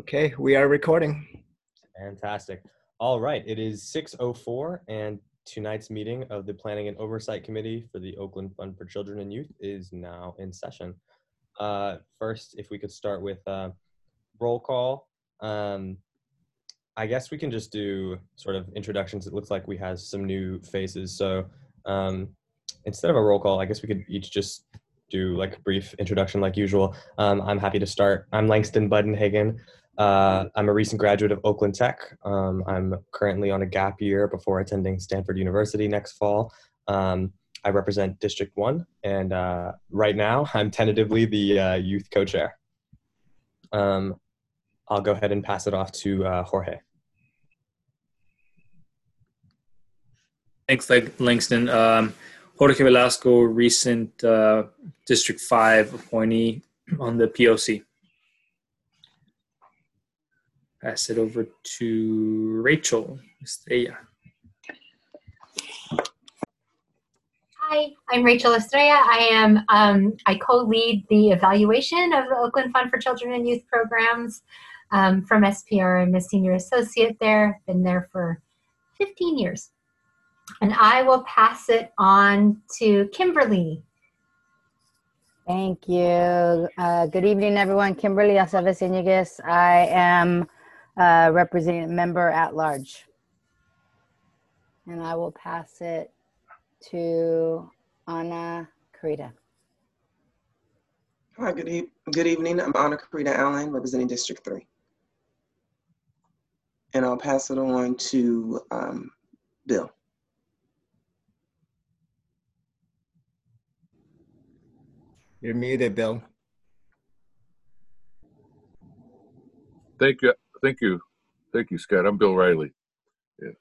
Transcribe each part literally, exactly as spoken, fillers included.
Okay, we are recording. Fantastic. All right, it is six oh four and tonight's meeting of the Planning and Oversight Committee for the Oakland Fund for Children and Youth is now in session. Uh, first, if we could start with uh, roll call. Um, I guess we can just do sort of introductions. It looks like we have some new faces. So um, instead of a roll call, I guess we could each just do like a brief introduction like usual. Um, I'm happy to start. I'm Langston Budenhagen. Uh, I'm a recent graduate of Oakland Tech. Um, I'm currently on a gap year before attending Stanford University next fall. Um, I represent District one, and uh, right now I'm tentatively the uh, youth co-chair. Um, I'll go ahead and pass it off to uh, Jorge. Thanks, Langston. Um, Jorge Velasco, recent uh, District five appointee on the P O C. Pass it over to Rachel Estrella. Hi, I'm Rachel Estrella. I am um, I co-lead the evaluation of the Oakland Fund for Children and Youth programs um, from S P R. I'm a senior associate there. Been there for fifteen years. And I will pass it on to Kimberly. Thank you. Uh, good evening, everyone. Kimberly Aceves Iñiguez. I am a representative member at large. And I will pass it to Ana Carita. Hi, good, e good evening. I'm Ana Carita Allen, representing District three. And I'll pass it on to um, Bill. You're muted, Bill. Thank you. Thank you. Thank you, Scott. I'm Bill Riley. Yes.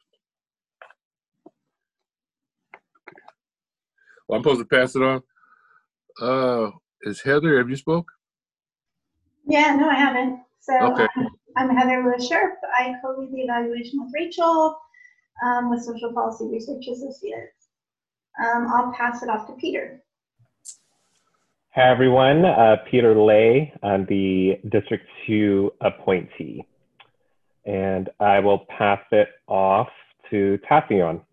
Okay. Well, I'm supposed to pass it on. Uh, is Heather, have you spoke? Yeah, no, I haven't. So okay. um, I'm Heather Lewis Sharp. I co-lead the evaluation with Rachel um, with Social Policy Research Associates. Um, I'll pass it off to Peter. Hi, everyone. Uh, Peter Lay. I'm the District two appointee. And I will pass it off to Tassion.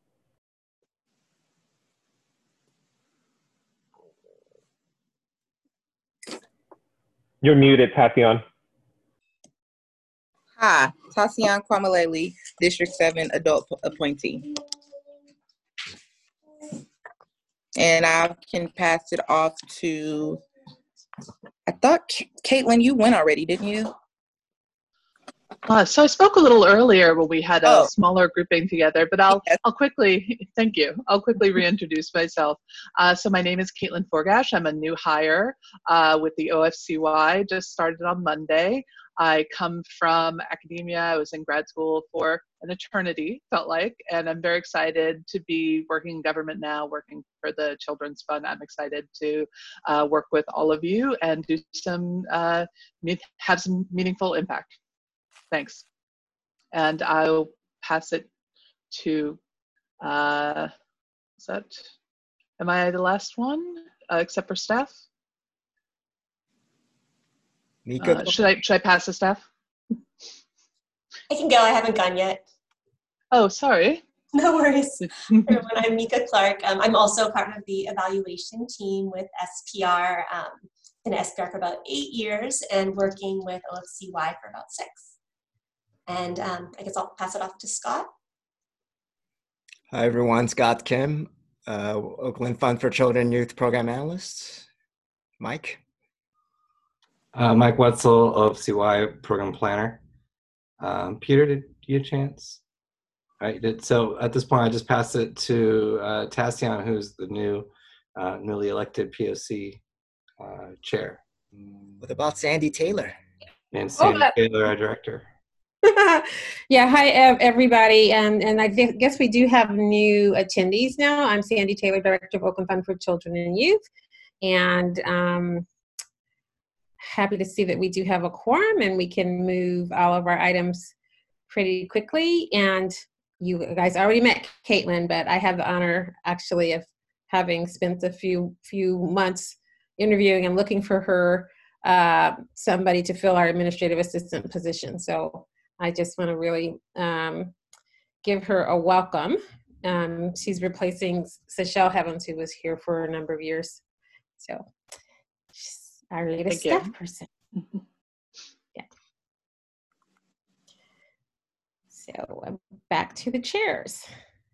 You're muted, Tassion. Hi, Tassion Kwamaleli, District seven adult appointee. And I can pass it off to, I thought, Caitlin, you went already, didn't you? Uh, so I spoke a little earlier when we had a oh. smaller grouping together, but I'll yes. I'll quickly, thank you, I'll quickly reintroduce myself. Uh, so my name is Caitlin Forgash. I'm a new hire uh, with the O F C Y, just started on Monday. I come from academia. I was in grad school for an eternity, felt like, and I'm very excited to be working in government now, working for the Children's Fund. I'm excited to uh, work with all of you and do some, uh, have some meaningful impact. Thanks. And I'll pass it to, uh, is that, am I the last one, uh, except for staff? Mika? Uh, should I should I pass the staff? I can go. I haven't gone yet. Oh, sorry. No worries. Everyone, I'm Mika Clark. Um, I'm also part of the evaluation team with S P R. Um, been at S P R for about eight years and working with O F C Y for about six. And um, I guess I'll pass it off to Scott. Hi, everyone. Scott Kim, uh, Oakland Fund for Children and Youth Program Analyst. Mike? Uh, Mike Wetzel, O F C Y Program Planner. Um, Peter, did you get a chance? All right, did. So at this point, I just passed it to uh, Tassion, who's the new, uh, newly elected P O C uh, chair. What about Sandy Taylor? And Sandy oh, Taylor, our director. Yeah, hi everybody, um, and I guess we do have new attendees now. I'm Sandy Taylor, Director of Oakland Fund for Children and Youth, and um, happy to see that we do have a quorum and we can move all of our items pretty quickly. And you guys already met Caitlin, but I have the honor actually of having spent a few few months interviewing and looking for her uh, somebody to fill our administrative assistant position. So I just want to really um, give her a welcome. Um, she's replacing Seychelle Evans, who was here for a number of years. So she's our latest Thank you. staff person. Yeah. So uh, back to the chairs.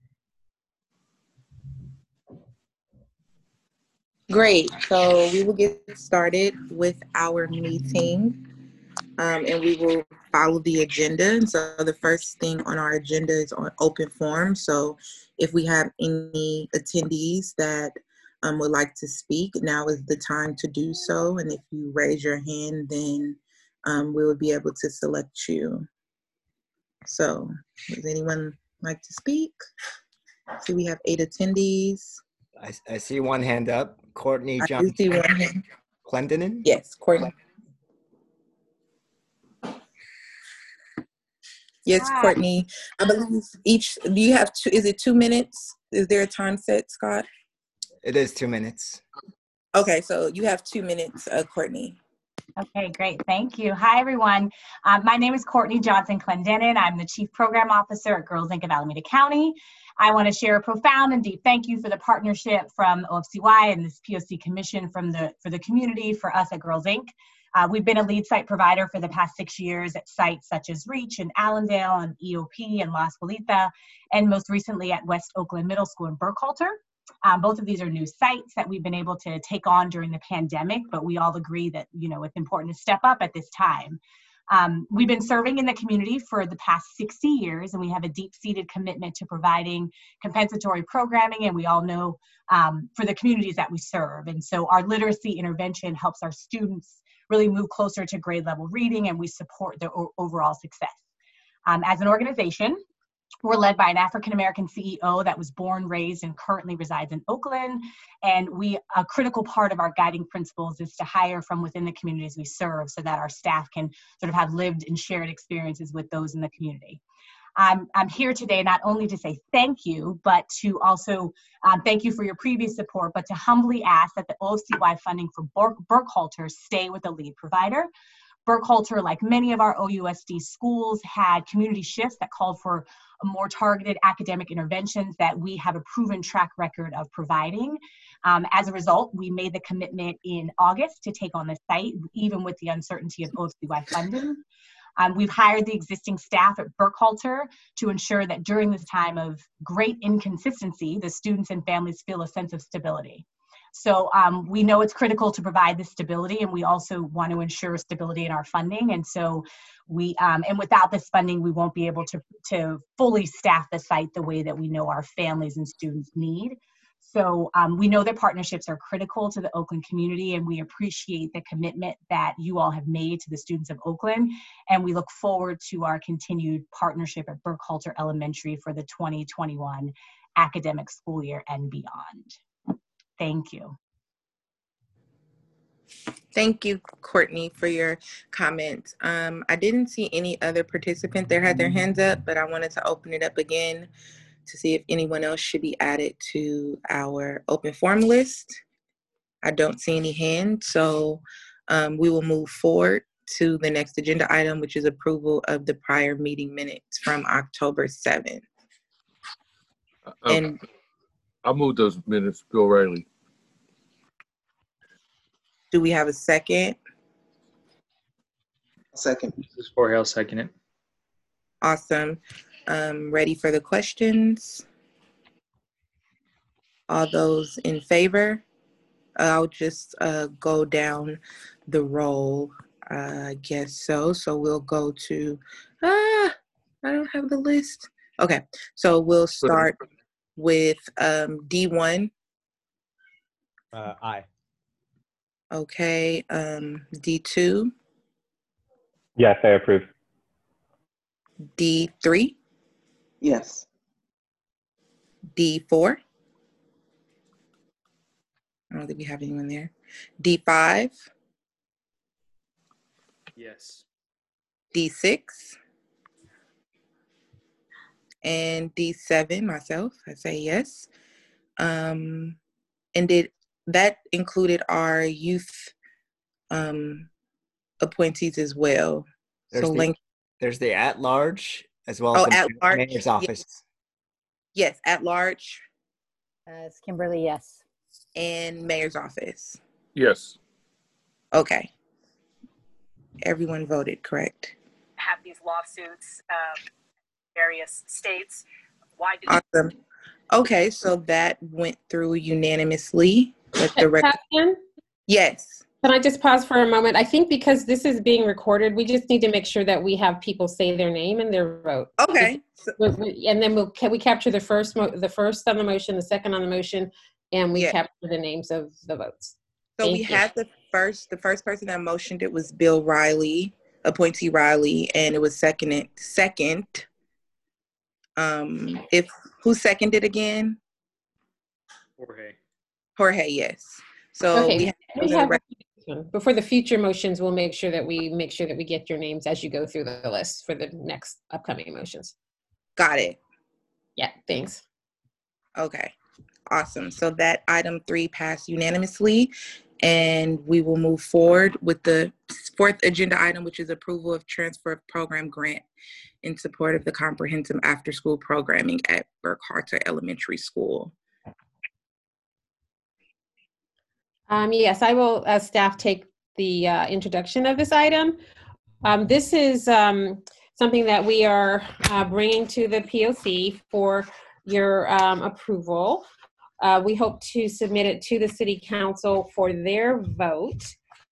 Great. So we will get started with our meeting, um, and we will follow the agenda. And so the first thing on our agenda is on open forum. So if we have any attendees that um, would like to speak, now is the time to do so. And if you raise your hand, then um, we will be able to select you. So does anyone like to speak? See, we have eight attendees. I, I see one hand up. Courtney I do Johnson. see one hand. Clendenin? Yes, Courtney. Yes, Hi. Courtney. I believe each, do you have two, is it two minutes? Is there a time set, Scott? It is two minutes. Okay, so you have two minutes, uh, Courtney. Okay, great. Thank you. Hi, everyone. Um, my name is Courtney Johnson Clendenin. I'm the Chief Program Officer at Girls Incorporated of Alameda County. I want to share a profound and deep thank you for the partnership from O F C Y and this P O C Commission from the, for the community for us at Girls Incorporated. Uh, we've been a lead site provider for the past six years at sites such as Reach and Allendale and E O P and La Escuelita, and most recently at West Oakland Middle School in Burkhalter. Um, both of these are new sites that we've been able to take on during the pandemic, but we all agree that, you know, it's important to step up at this time. Um, we've been serving in the community for the past sixty years, and we have a deep-seated commitment to providing compensatory programming, and we all know um, for the communities that we serve. And so our literacy intervention helps our students really move closer to grade level reading, and we support their overall success. Um, as an organization, we're led by an African-American C E O that was born, raised, and currently resides in Oakland. And we, a critical part of our guiding principles is to hire from within the communities we serve so that our staff can sort of have lived and shared experiences with those in the community. I'm, I'm here today not only to say thank you, but to also um, thank you for your previous support, but to humbly ask that the O F C Y funding for Burk, Burkhalter stay with the lead provider. Burkhalter, like many of our O U S D schools, had community shifts that called for more targeted academic interventions that we have a proven track record of providing. Um, as a result, we made the commitment in August to take on the site, even with the uncertainty of O F C Y funding. Um, we've hired the existing staff at Burkhalter to ensure that during this time of great inconsistency, the students and families feel a sense of stability. So um, we know it's critical to provide this stability, and we also want to ensure stability in our funding. And so we, um, and without this funding, we won't be able to, to fully staff the site the way that we know our families and students need. So um, we know that partnerships are critical to the Oakland community, and we appreciate the commitment that you all have made to the students of Oakland. And we look forward to our continued partnership at Burkhalter Elementary for the twenty twenty-one academic school year and beyond. Thank you. Thank you, Courtney, for your comments. Um, I didn't see any other participant that had their hands up, but I wanted to open it up again to see if anyone else should be added to our open forum list. I don't see any hands, so um, we will move forward to the next agenda item, which is approval of the prior meeting minutes from October seventh. Uh, And I'll move those minutes, Bill Riley. do we have a second? Second. This is Jorge, I'll second it. Awesome. Um, ready for the questions? All those in favor? I'll just uh, go down the roll. Uh, I guess so. So we'll go to, ah, I don't have the list. Okay, so we'll start with um, D one. Uh, aye. Okay, um, D two. Yes, I approve. D three. Yes. D four. I don't think we have anyone there. D five. Yes. D six. And D seven, myself, I say yes. Um, and did that included our youth um, appointees as well. There's So the, Link. there's the at-large as well as Oh, the at large. mayor's office. Yes, yes, at large. Uh, it's Kimberly, yes. And mayor's office. Yes. Okay. Everyone voted, correct? Have these lawsuits, um, various states. Why do Awesome. Okay, so that went through unanimously with the rec- Catherine? Yes. Can I just pause for a moment? I think because this is being recorded, we just need to make sure that we have people say their name and their vote. Okay. And then we'll can we capture the first mo- the first on the motion, the second on the motion, and we Yeah. capture the names of the votes. So Thank we you. had the first, the first person that motioned it was Bill Riley, appointee Riley, and it was seconded. Second, um, if who seconded again? Jorge. Jorge, yes. So Okay, we have, we have before the future motions, we'll make sure that we make sure that we get your names as you go through the list for the next upcoming motions. Got it. Yeah, thanks. Okay, awesome. So that item three passed unanimously, and we will move forward with the fourth agenda item, which is approval of transfer of program grant in support of the comprehensive after-school programming at Burkhalter Elementary School. Um, yes, I will, as staff, take the uh, introduction of this item. Um, this is um, something that we are uh, bringing to the P O C for your um, approval. Uh, we hope to submit it to the City Council for their vote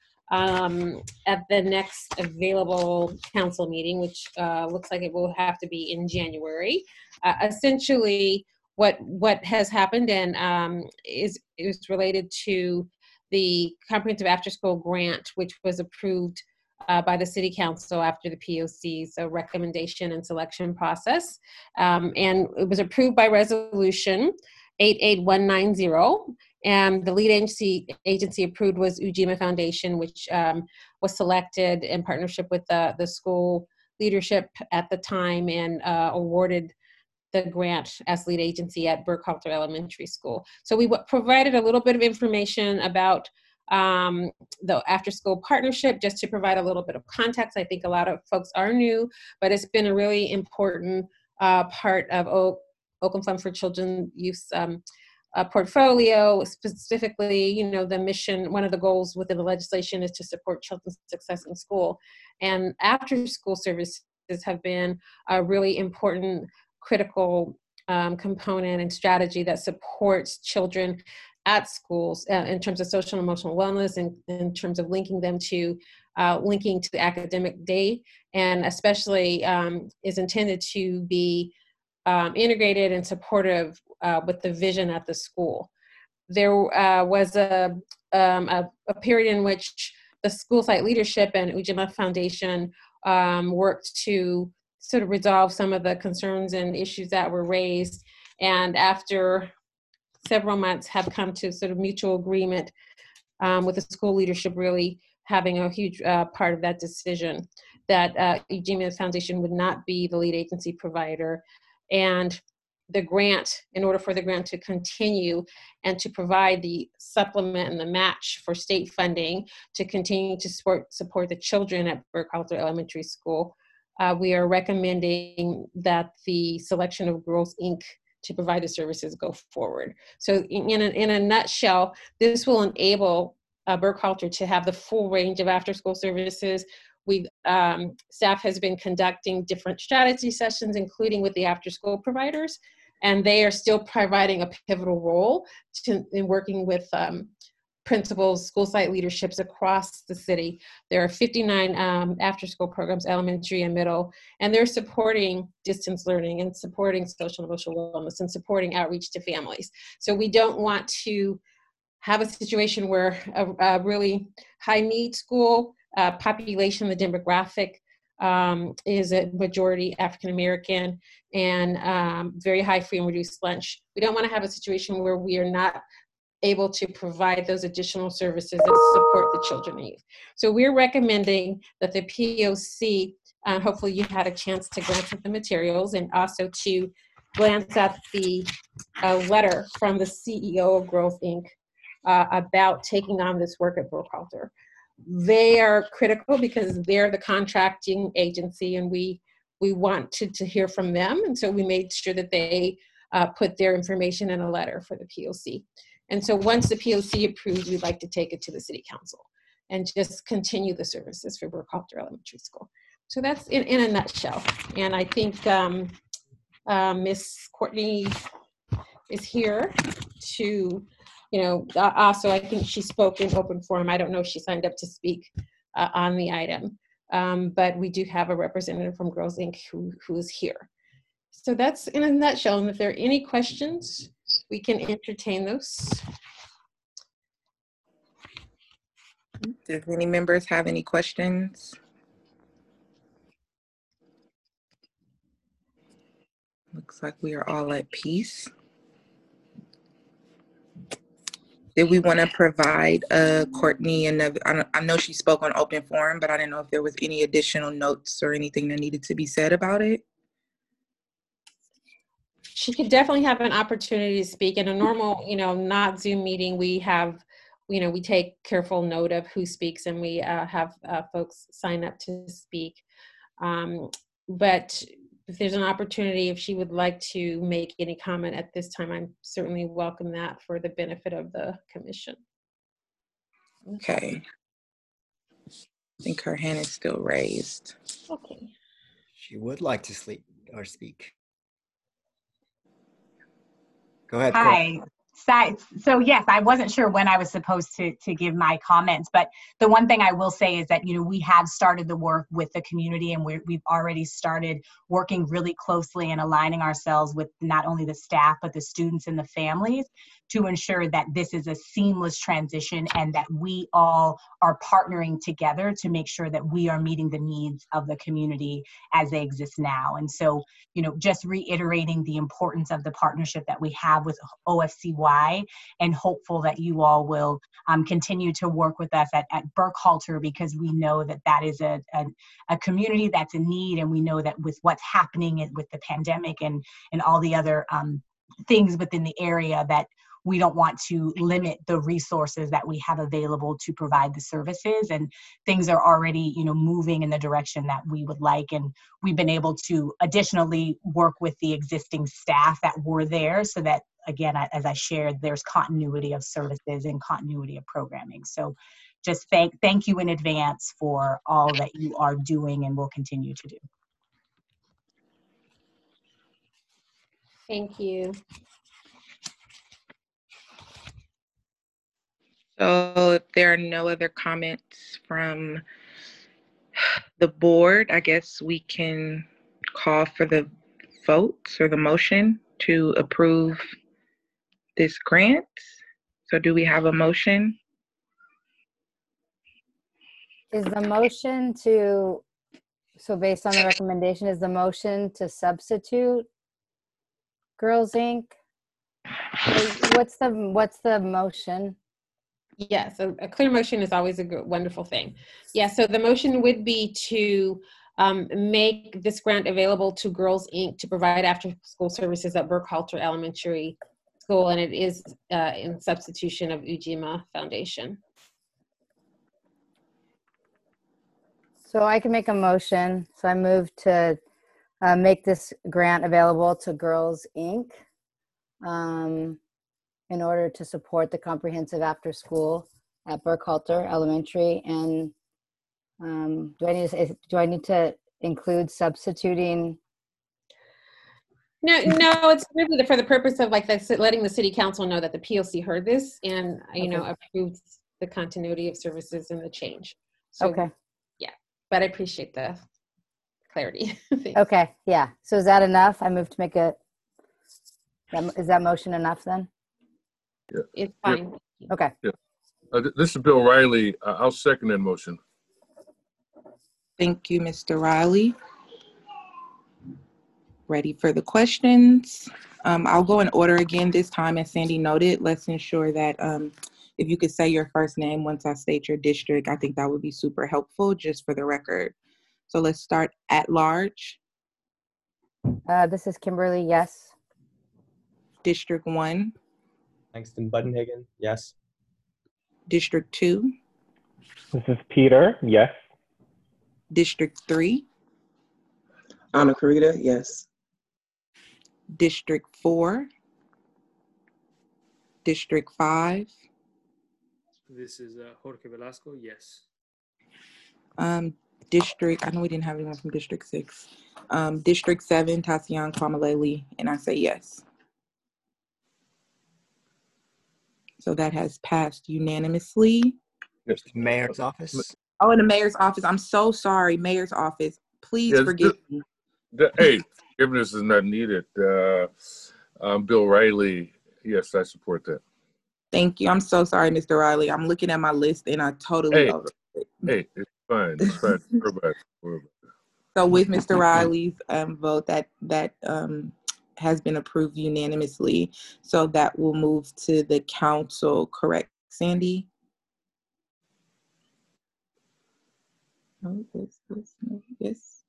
um, at the next available council meeting, which uh, looks like it will have to be in January. Uh, essentially, what what has happened and um, is is related to the comprehensive after-school grant, which was approved uh, by the City Council after the P O C's uh, recommendation and selection process. Um, and it was approved by resolution eight eight one nine zero. And the lead agency agency approved was Ujima Foundation, which um, was selected in partnership with the, the school leadership at the time and uh, awarded the grant as lead agency at Burkhalter Elementary School. So we w- provided a little bit of information about um, the after-school partnership, just to provide a little bit of context. I think a lot of folks are new, but it's been a really important uh, part of o- Oakland Fund for Children Youth um, uh, portfolio. Specifically, you know, the mission, one of the goals within the legislation is to support children's success in school. And after-school services have been a really important critical um, component and strategy that supports children at schools uh, in terms of social and emotional wellness and in terms of linking them to uh, linking to the academic day, and especially um, is intended to be um, integrated and supportive uh, with the vision at the school. There uh, was a, um, a, a period in which the school site leadership and Ujima Foundation um, worked to sort of resolve some of the concerns and issues that were raised. And after several months have come to sort of mutual agreement um, with the school leadership really having a huge uh, part of that decision, that uh, Ujima Foundation would not be the lead agency provider. And the grant, in order for the grant to continue and to provide the supplement and the match for state funding to continue to support, support the children at Burkhalter Elementary School, Uh, we are recommending that the selection of Girls Incorporated to provide the services go forward. So in, in, a, in a nutshell, this will enable uh, Burkhalter to have the full range of after-school services. We um, staff has been conducting different strategy sessions, including with the after-school providers, and they are still providing a pivotal role to, in working with um, principals, school site leaderships across the city. There are fifty-nine um, after-school programs, elementary and middle, and they're supporting distance learning and supporting social and emotional wellness and supporting outreach to families. So we don't want to have a situation where a, a really high need school uh, population, the demographic um, is a majority African American and um, very high free and reduced lunch. We don't want to have a situation where we are not able to provide those additional services that support the children and youth. So we're recommending that the P O C, uh, hopefully you had a chance to glance at the materials and also to glance at the uh, letter from the C E O of Girls Incorporated uh, about taking on this work at Burkhalter. they are critical because they're the contracting agency, and we we wanted to hear from them. And so we made sure that they uh, put their information in a letter for the P O C. And so once the P O C approved, we'd like to take it to the city council and just continue the services for Burkhalter Elementary School. So that's in, in a nutshell. And I think um, uh, Miss Courtney is here to, you know, uh, also I think she spoke in open forum. I don't know if she signed up to speak uh, on the item, um, but we do have a representative from Girls Incorporated who, who is here. So that's in a nutshell. And if there are any questions, we can entertain those. Does any members have any questions? Looks like we are all at peace. Did we want to provide uh, Courtney another? I, I know she spoke on open forum, but I didn't know if there was any additional notes or anything that needed to be said about it. She could definitely have an opportunity to speak. In a normal, you know, not Zoom meeting, we have, you know, we take careful note of who speaks, and we uh, have uh, folks sign up to speak. Um, but if there's an opportunity, if she would like to make any comment at this time, I'm certainly welcome that for the benefit of the commission. Okay. I think her hand is still raised. Okay. She would like to sleep or speak. Go ahead. Hi. So yes, I wasn't sure when I was supposed to, to give my comments, but the one thing I will say is that, you know, we have started the work with the community, and we're, we've already started working really closely and aligning ourselves with not only the staff, but the students and the families to ensure that this is a seamless transition and that we all are partnering together to make sure that we are meeting the needs of the community as they exist now. And so, you know, just reiterating the importance of the partnership that we have with O F C Y, and hopeful that you all will um, continue to work with us at, at Burkhalter, because we know that that is a, a, a community that's in need, and we know that with what's happening with the pandemic and, and all the other um, things within the area, that we don't want to limit the resources that we have available to provide the services, and things are already, you know, moving in the direction that we would like. And we've been able to additionally work with the existing staff that were there so that, again, as I shared, there's continuity of services and continuity of programming. So just thank, thank you in advance for all that you are doing and will continue to do. Thank you. So if there are no other comments from the board, I guess we can call for the vote or the motion to approve this grant. So do we have a motion? Is the motion to, so based on the recommendation, is the motion to substitute Girls Incorporated? What's the, what's the motion? Yes, a, a clear motion is always a good, wonderful thing. Yeah, so the motion would be to um, make this grant available to Girls Incorporated to provide after-school services at Burkhalter Elementary School, and it is uh, in substitution of Ujima Foundation. So I can make a motion. So I move to uh, make this grant available to Girls Incorporated. Um, in order to support the comprehensive after school at Burkhalter Elementary. And um, do I need to, do I need to include substituting? No, no, it's really for the purpose of like the, letting the city council know that the P O C heard this and, you Okay. know, approved the continuity of services and the change. So, Okay. yeah, but I appreciate the clarity. Okay, yeah. So is that enough? I move to make a, is that motion enough then? Yeah. It's fine. Yeah. Okay. Yeah. Uh, th- this is Bill Riley. Uh, I'll second that motion. Thank you, Mister Riley. Ready for the questions? Um, I'll go in order again this time, as Sandy noted. Let's ensure that um, if you could say your first name once I state your district, I think that would be super helpful just for the record. So let's start at large. Uh, this is Kimberly, yes. District one. Langston Budenhagen, yes. District two. This is Peter, yes. District three, Anna Karita, yes. District four, District five, This is uh, Jorge Velasco, yes. um, District, I know we didn't have anyone from District six. Um, District seven, Tatiana Kwamaleli, and I say yes. So that has passed unanimously. There's the mayor's office. Oh, in the mayor's office. I'm so sorry, mayor's office. Please Yes, forgive the- me. The, hey, forgiveness is not needed. Uh, um, Bill Riley, yes, I support that. Thank you. I'm so sorry, Mister Riley. I'm looking at my list and I totally Hey, over it. hey, it's fine. It's fine. Worry about it. Worry about it. So with Mister Riley's um, vote, that that um, has been approved unanimously. So that will move to the council, correct, Sandy? Oh, this, this, no, this.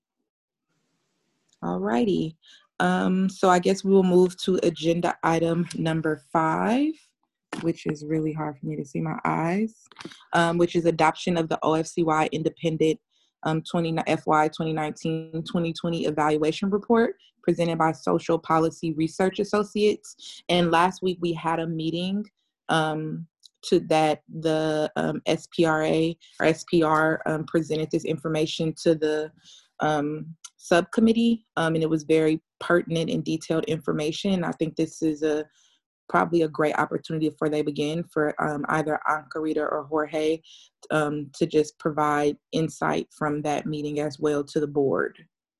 All righty. Um, so I guess we will move to agenda item number five, which is really hard for me to see my eyes, um, which is adoption of the O F C Y Independent um, twenty, F Y twenty nineteen twenty twenty evaluation report presented by Social Policy Research Associates. And last week we had a meeting um, to that the um, S P R A or S P R um, presented this information to the um, subcommittee, um, and it was very pertinent and detailed information. I think this is a probably a great opportunity before they begin for um, either Ankarita or Jorge um, to just provide insight from that meeting as well to the board.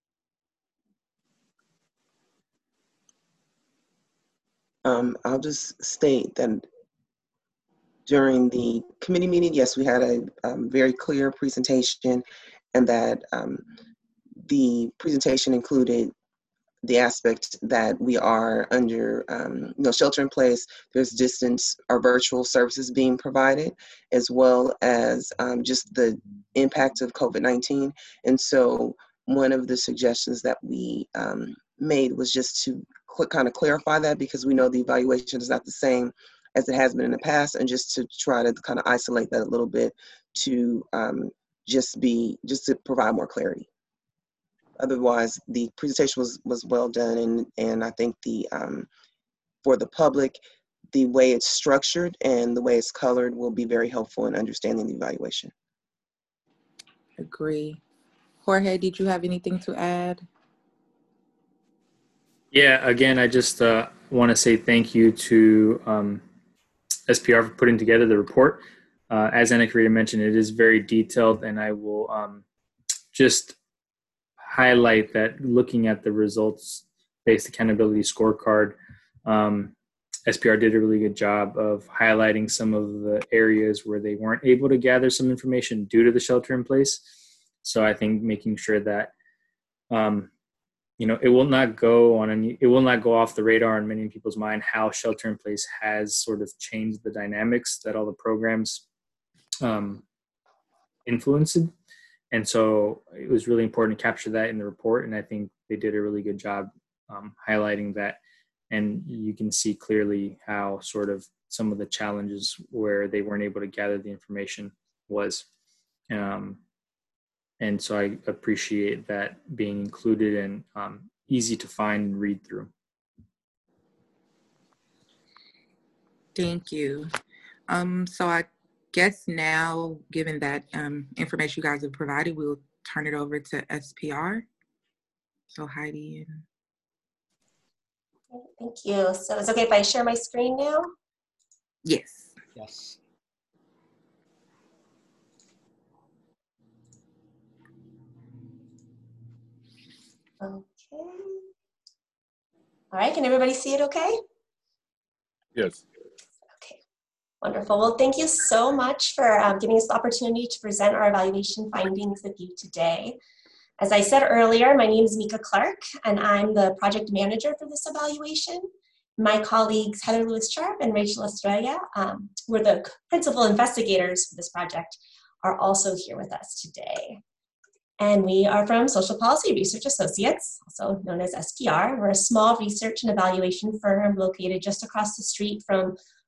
Um, I'll just state that during the committee meeting, yes, we had a um, very clear presentation, and that um, the presentation included the aspect that we are under um, you know, shelter in place. There's distance or virtual services being provided, as well as um, just the impact of COVID nineteen. And so one of the suggestions that we um, made was just to cl- kind of clarify that, because we know the evaluation is not the same as it has been in the past, and just to try to kind of isolate that a little bit to um, just be, just to provide more clarity. Otherwise, the presentation was, was well done, and, and I think the um, for the public, the way it's structured and the way it's colored will be very helpful in understanding the evaluation. Agree. Jorge, did you have anything to add? Yeah, again, I just uh, want to say thank you to um, S P R for putting together the report. Uh, as Anna Karita mentioned, it is very detailed, and I will um, just highlight that looking at the results-based accountability scorecard, um, S P R did a really good job of highlighting some of the areas where they weren't able to gather some information due to the shelter in place. So I think making sure that, um, you know, it will not go on any, it will not go off the radar in many people's mind how shelter in place has sort of changed the dynamics that all the programs um, influenced. And so it was really important to capture that in the report. And I think they did a really good job um, highlighting that. And you can see clearly how sort of some of the challenges where they weren't able to gather the information was. Um, and so I appreciate that being included and um, easy to find and read through. Thank you. Um, so I guess now, given that um, information you guys have provided, we'll turn it over to S P R. So Heidi. And... Thank you. So it's okay if I share my screen now? Yes. Yes. Okay. All right, can everybody see it okay? Yes. Okay, wonderful. Well, thank you so much for um, giving us the opportunity to present our evaluation findings with you today. As I said earlier, my name is Mika Clark, and I'm the project manager for this evaluation. My colleagues Heather Lewis-Sharp and Rachel Estrella, um, who are the principal investigators for this project, are also here with us today. And we are from Social Policy Research Associates, also known as S P R. We're a small research and evaluation firm located just across the street from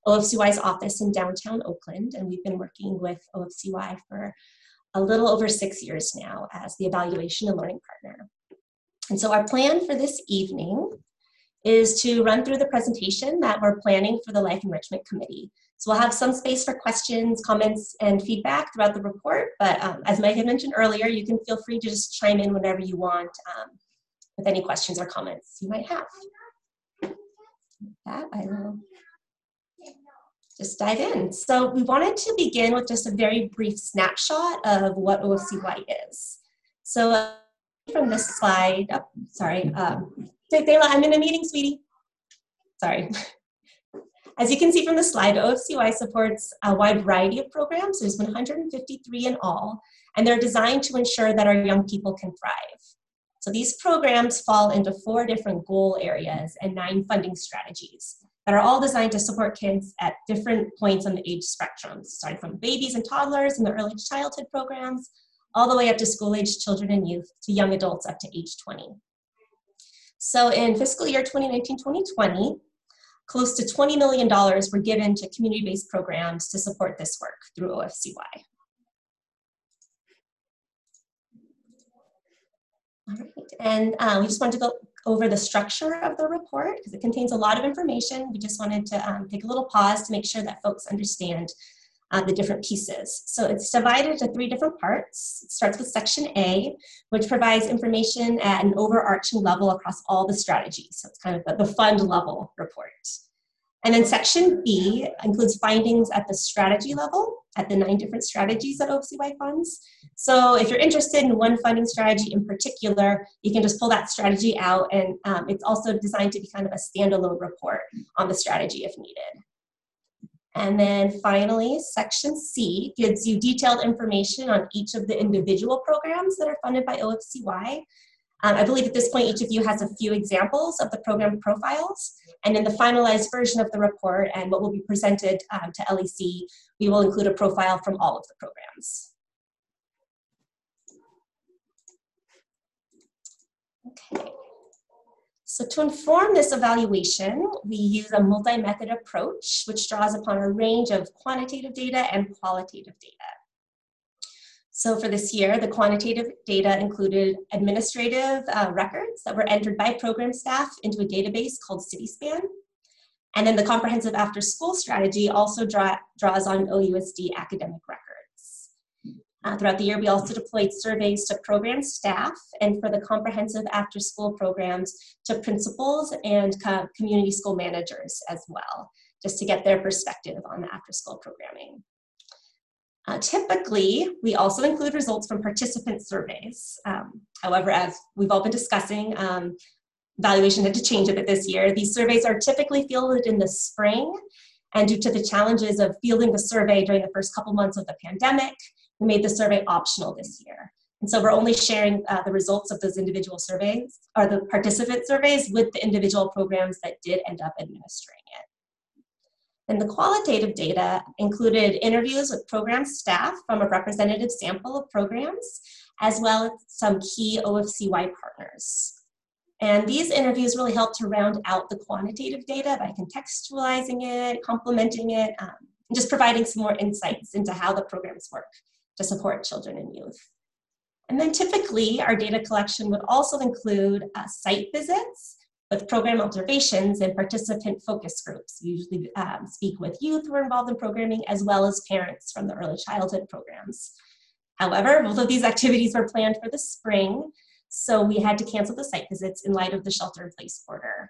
O F C Y's office in downtown Oakland, and we've been working with O F C Y for a little over six years now as the evaluation and learning partner. And so our plan for this evening is to run through the presentation that we're planning for the Life Enrichment Committee. So we'll have some space for questions, comments, and feedback throughout the report, but um, as Mike had mentioned earlier, you can feel free to just chime in whenever you want um, with any questions or comments you might have. With that, I will just dive in. So we wanted to begin with just a very brief snapshot of what O F C Y is. So uh, from this slide, oh, sorry, um, Dayla, I'm in a meeting, sweetie. Sorry. As you can see from the slide, O F C Y supports a wide variety of programs. There's one hundred fifty-three in all, and they're designed to ensure that our young people can thrive. So these programs fall into four different goal areas and nine funding strategies that are all designed to support kids at different points on the age spectrum, starting from babies and toddlers in the early childhood programs, all the way up to school-aged children and youth to young adults up to age twenty. So in fiscal year twenty nineteen twenty twenty, close to twenty million dollars were given to community-based programs to support this work through O F C Y. All right, and uh, we just wanted to go over the structure of the report because it contains a lot of information. We just wanted to um, take a little pause to make sure that folks understand uh, the different pieces. So it's divided into three different parts. It starts with section A, which provides information at an overarching level across all the strategies. So it's kind of the, the fund level report. And then section B includes findings at the strategy level, at the nine different strategies that O F C Y funds. So if you're interested in one funding strategy in particular, you can just pull that strategy out, and um, it's also designed to be kind of a standalone report on the strategy if needed. And then finally, section C gives you detailed information on each of the individual programs that are funded by O F C Y. Um, I believe at this point, each of you has a few examples of the program profiles. And in the finalized version of the report and what will be presented um, to L E C, we will include a profile from all of the programs. Okay. So to inform this evaluation, we use a multi-method approach, which draws upon a range of quantitative data and qualitative data. So for this year, the quantitative data included administrative uh, records that were entered by program staff into a database called CitySpan. And then the comprehensive after-school strategy also draw, draws on O U S D academic records. Uh, throughout the year, we also deployed surveys to program staff and for the comprehensive after-school programs to principals and co community school managers as well, just to get their perspective on the after-school programming. Uh, typically, we also include results from participant surveys. Um, however, as we've all been discussing, um, evaluation had to change a bit this year. These surveys are typically fielded in the spring, and due to the challenges of fielding the survey during the first couple months of the pandemic, we made the survey optional this year. And so we're only sharing uh, the results of those individual surveys, or the participant surveys, with the individual programs that did end up administering it. And the qualitative data included interviews with program staff from a representative sample of programs, as well as some key O F C Y partners. And these interviews really help to round out the quantitative data by contextualizing it, complementing it, um, and just providing some more insights into how the programs work to support children and youth. And then typically, our data collection would also include uh, site visits with program observations and participant focus groups. We usually um, speak with youth who are involved in programming, as well as parents from the early childhood programs. However, both of these activities were planned for the spring, so we had to cancel the site visits in light of the shelter-in-place order.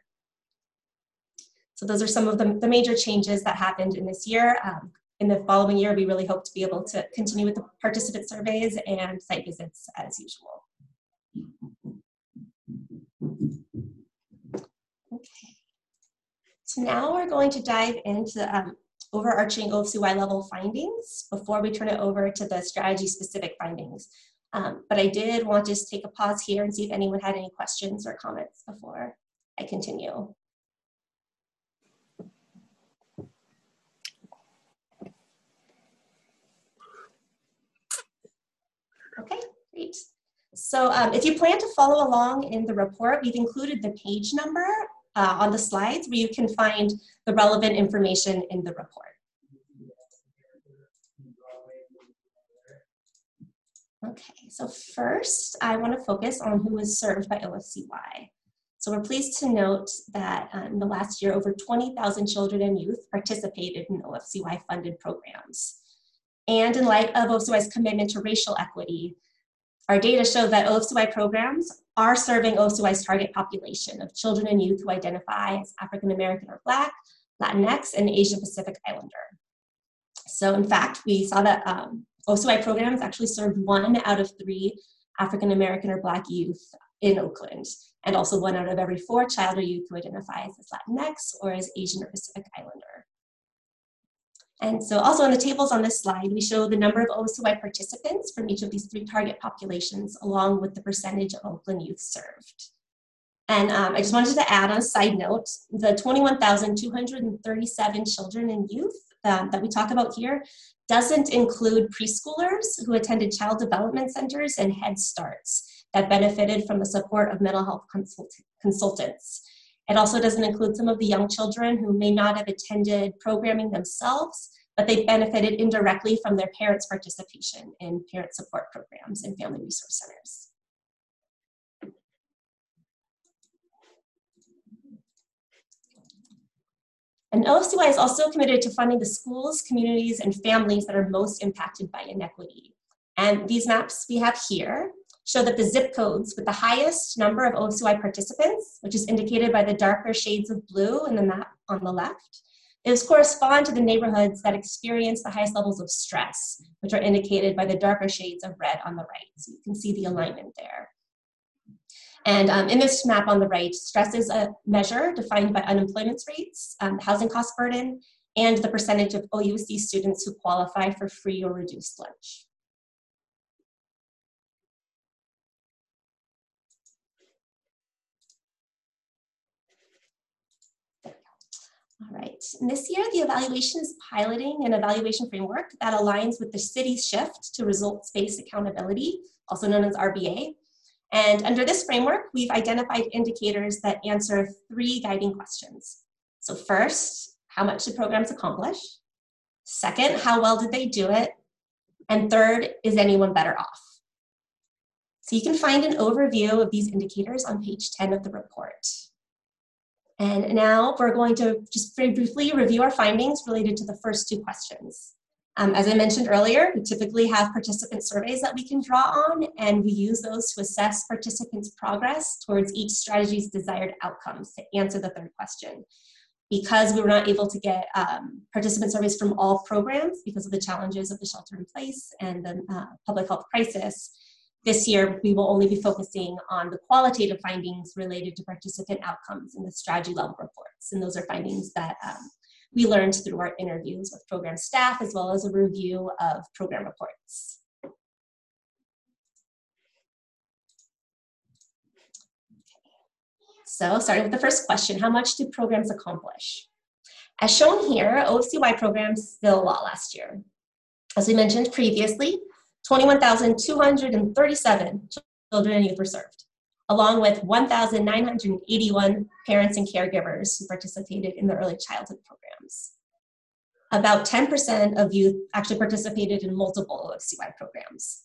So those are some of the, the major changes that happened in this year. Um, in the following year, we really hope to be able to continue with the participant surveys and site visits as usual. Okay. So now we're going to dive into um, overarching O F C Y level findings before we turn it over to the strategy specific findings. Um, but I did want to just take a pause here and see if anyone had any questions or comments before I continue. Okay, great. So um, if you plan to follow along in the report, we've included the page number uh, on the slides where you can find the relevant information in the report. Okay, so first I want to focus on who was served by O F C Y. So we're pleased to note that uh, in the last year, over twenty thousand children and youth participated in O F C Y funded programs. And in light of O F C Y's commitment to racial equity, our data show that O F C Y programs are serving O F C Y's target population of children and youth who identify as African American or Black, Latinx, and Asian Pacific Islander. So in fact, we saw that um, O F C Y programs actually served one out of three African American or Black youth in Oakland, and also one out of every four child or youth who identifies as Latinx or as Asian or Pacific Islander. And so also in the tables on this slide, we show the number of O F C Y participants from each of these three target populations, along with the percentage of Oakland youth served. And um, I just wanted to add on a side note, the twenty-one thousand two hundred thirty-seven children and youth um, that we talk about here doesn't include preschoolers who attended child development centers and Head Starts that benefited from the support of mental health consult consultants. It also doesn't include some of the young children who may not have attended programming themselves, but they benefited indirectly from their parents' participation in parent support programs and family resource centers. And O F C Y is also committed to funding the schools, communities, and families that are most impacted by inequity. And these maps we have here show that the zip codes with the highest number of O F C Y participants, which is indicated by the darker shades of blue in the map on the left, is correspond to the neighborhoods that experience the highest levels of stress, which are indicated by the darker shades of red on the right. So you can see the alignment there. And um, in this map on the right, stress is a measure defined by unemployment rates, um, housing cost burden, and the percentage of O U C students who qualify for free or reduced lunch. All right, and this year the evaluation is piloting an evaluation framework that aligns with the city's shift to results-based accountability, also known as R B A. And under this framework, we've identified indicators that answer three guiding questions. So first, how much did programs accomplish? Second, how well did they do it? And third, is anyone better off? So you can find an overview of these indicators on page ten of the report. And now we're going to just very briefly review our findings related to the first two questions. Um, as I mentioned earlier, we typically have participant surveys that we can draw on, and we use those to assess participants' progress towards each strategy's desired outcomes to answer the third question. Because we were not able to get um, participant surveys from all programs because of the challenges of the shelter in place and the uh, public health crisis, this year we will only be focusing on the qualitative findings related to participant outcomes in the strategy level reports. And those are findings that um, we learned through our interviews with program staff, as well as a review of program reports. So starting with the first question, how much do programs accomplish? As shown here, O F C Y programs did a lot last year. As we mentioned previously, twenty-one thousand two hundred thirty-seven children and youth were served, along with one thousand nine hundred eighty-one parents and caregivers who participated in the early childhood programs. About ten percent of youth actually participated in multiple O F C Y programs.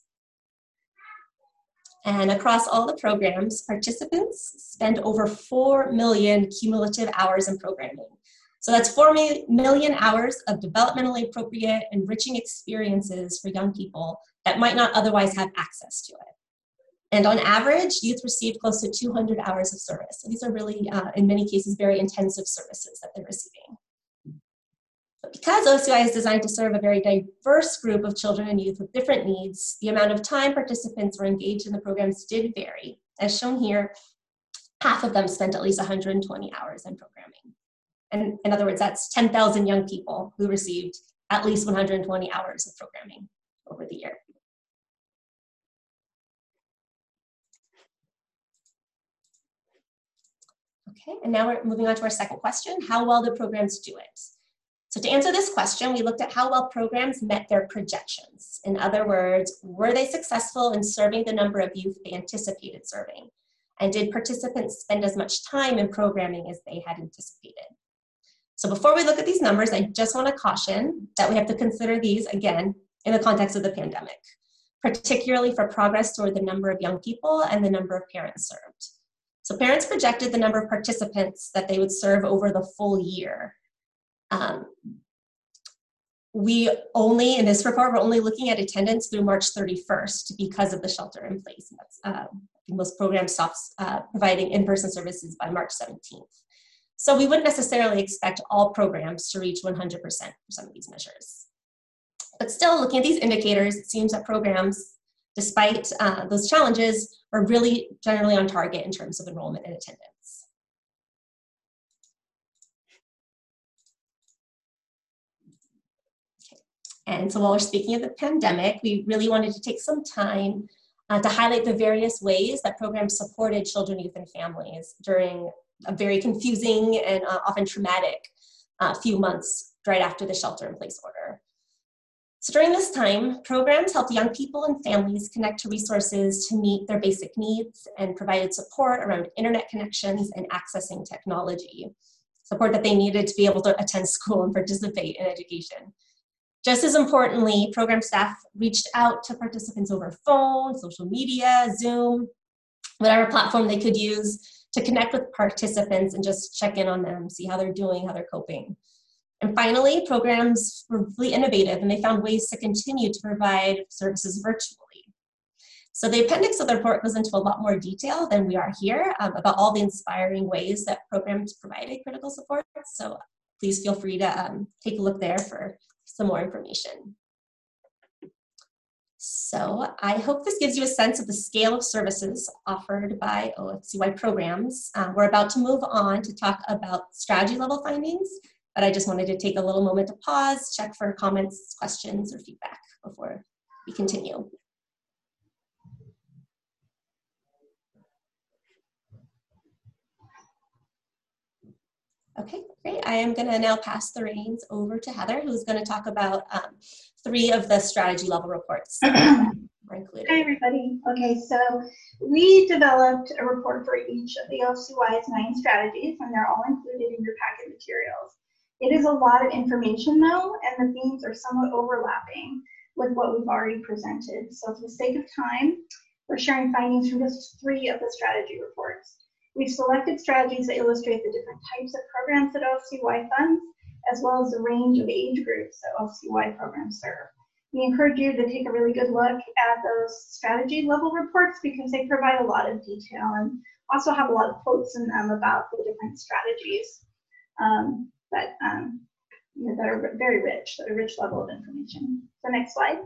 And across all the programs, participants spend over four million cumulative hours in programming. So that's four million hours of developmentally appropriate, enriching experiences for young people that might not otherwise have access to it. And on average, youth received close to two hundred hours of service. So these are really, uh, in many cases, very intensive services that they're receiving. But because O F C Y is designed to serve a very diverse group of children and youth with different needs, the amount of time participants were engaged in the programs did vary. As shown here, half of them spent at least one hundred twenty hours in programming. And in other words, that's ten thousand young people who received at least one hundred twenty hours of programming over the year. Okay, and now we're moving on to our second question, how well do programs do it? So to answer this question, we looked at how well programs met their projections. In other words, were they successful in serving the number of youth they anticipated serving? And did participants spend as much time in programming as they had anticipated? So before we look at these numbers, I just want to caution that we have to consider these, again, in the context of the pandemic, particularly for progress toward the number of young people and the number of parents served. So parents projected the number of participants that they would serve over the full year. Um, we only, in this report, we're only looking at attendance through March thirty-first because of the shelter in place. That's, uh, most programs stopped uh, providing in-person services by March seventeenth. So we wouldn't necessarily expect all programs to reach one hundred percent for some of these measures. But still, looking at these indicators, it seems that programs, despite uh, those challenges, are really generally on target in terms of enrollment and attendance. Okay. And so while we're speaking of the pandemic, we really wanted to take some time uh, to highlight the various ways that programs supported children, youth, and families during a very confusing and uh, often traumatic uh, few months right after the shelter-in-place order. So during this time, programs helped young people and families connect to resources to meet their basic needs and provided support around internet connections and accessing technology, support that they needed to be able to attend school and participate in education. Just as importantly, program staff reached out to participants over phone, social media, Zoom, whatever platform they could use to connect with participants and just check in on them, see how they're doing, how they're coping. And finally, programs were really innovative and they found ways to continue to provide services virtually. So the appendix of the report goes into a lot more detail than we are here um, about all the inspiring ways that programs provided critical support. So please feel free to um, take a look there for some more information. So I hope this gives you a sense of the scale of services offered by O F C Y programs. Uh, we're about to move on to talk about strategy level findings, but I just wanted to take a little moment to pause, check for comments, questions, or feedback before we continue. Okay, great. I am going to now pass the reins over to Heather, who's going to talk about um, three of the strategy level reports that were included. Hi, everybody. Okay, so we developed a report for each of the O F C Y's nine strategies, and they're all included in your packet materials. It is a lot of information, though, and the themes are somewhat overlapping with what we've already presented. So for the sake of time, we're sharing findings from just three of the strategy reports. We've selected strategies that illustrate the different types of programs that O F C Y funds, as well as the range of age groups that O F C Y programs serve. We encourage you to take a really good look at those strategy level reports because they provide a lot of detail and also have a lot of quotes in them about the different strategies um, that, um, you know, that are very rich, that are a rich level of information. So next slide.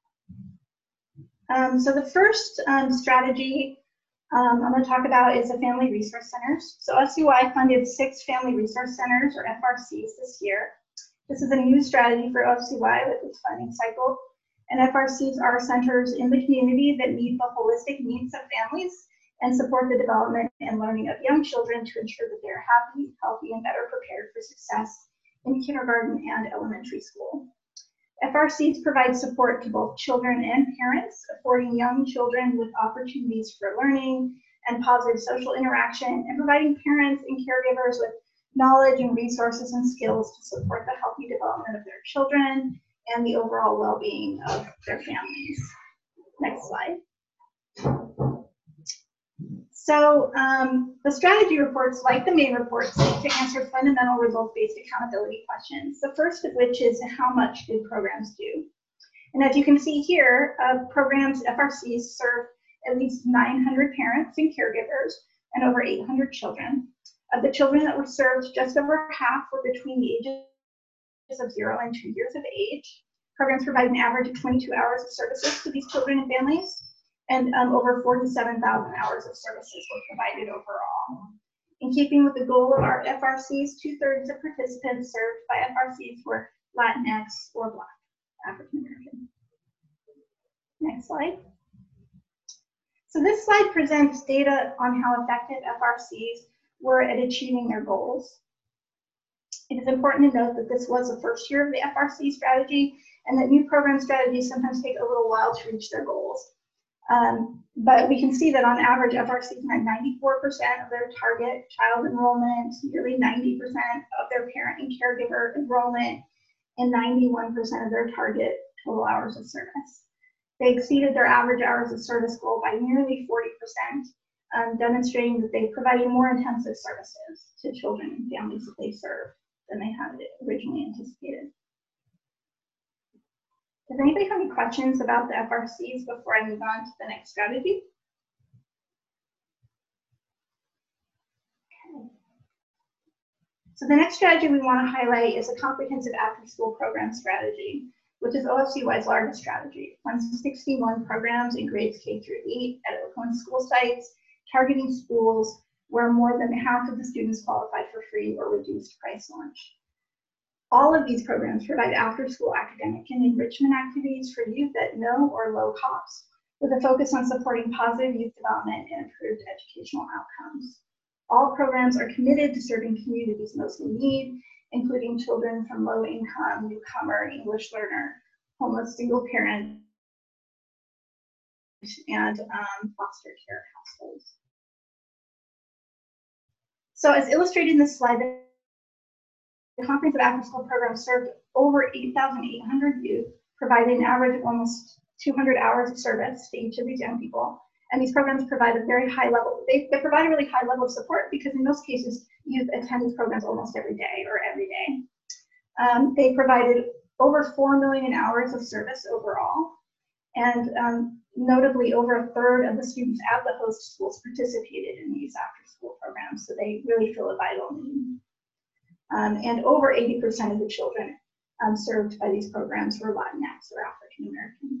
Um, so the first um, strategy Um, I'm going to talk about is the Family Resource Centers. So O F C Y funded six Family Resource Centers, or F R Cs, this year. This is a new strategy for O F C Y with its funding cycle. And F R Cs are centers in the community that meet the holistic needs of families and support the development and learning of young children to ensure that they're happy, healthy, and better prepared for success in kindergarten and elementary school. F R Cs provide support to both children and parents, affording young children with opportunities for learning and positive social interaction, and providing parents and caregivers with knowledge and resources and skills to support the healthy development of their children and the overall well-being of their families. Next slide. So um, the strategy reports, like the main reports, seek to answer fundamental results-based accountability questions, the first of which is how much do programs do? And as you can see here, uh, programs, F R Cs, serve at least nine hundred parents and caregivers and over eight hundred children. Of the children that were served, just over half were between the ages of zero and two years of age. Programs provide an average of twenty-two hours of services to these children and families, and um, over forty-seven thousand hours of services were provided overall. In keeping with the goal of our F R Cs, two-thirds of participants served by F R Cs were Latinx or Black, African American. Next slide. So this slide presents data on how effective F R Cs were at achieving their goals. It is important to note that this was the first year of the F R C strategy and that new program strategies sometimes take a little while to reach their goals. Um, but we can see that on average, F R Cs met ninety-four percent of their target child enrollment, nearly ninety percent of their parent and caregiver enrollment, and ninety-one percent of their target total hours of service. They exceeded their average hours of service goal by nearly forty percent, um, demonstrating that they provided more intensive services to children and families that they serve than they had originally anticipated. Does anybody have any questions about the F R Cs before I move on to the next strategy? Okay. So the next strategy we want to highlight is a comprehensive after-school program strategy, which is O F C Y's largest strategy. It funds sixty-one programs in grades K through eight at Oakland school sites, targeting schools where more than half of the students qualify for free or reduced price lunch. All of these programs provide after-school academic and enrichment activities for youth at no or low cost, with a focus on supporting positive youth development and improved educational outcomes. All programs are committed to serving communities most in need, including children from low-income, newcomer, English learner, homeless single parent, and um, foster care households. So as illustrated in this slide, the comprehensive after-school program served over eight thousand eight hundred youth, providing an average of almost two hundred hours of service to each of these young people. And these programs provide a very high level, they, they provide a really high level of support because in most cases, youth attend these programs almost every day or every day. Um, they provided over four million hours of service overall. And um, notably, over a third of the students at the host schools participated in these after-school programs, so they really feel a vital need. Um, and over eighty percent of the children um, served by these programs were Latinx or African American.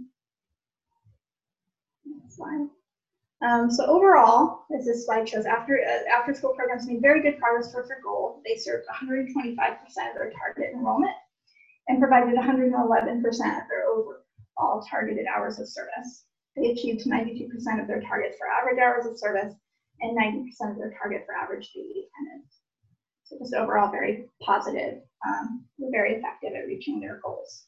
Next slide. Um, so overall, as this slide shows, after uh, after-school programs made very good progress towards their goal. They served one hundred twenty-five percent of their target enrollment and provided one hundred eleven percent of their overall targeted hours of service. They achieved ninety-two percent of their target for average hours of service and ninety percent of their target for average daily attendance. So just overall very positive, um, very effective at reaching their goals.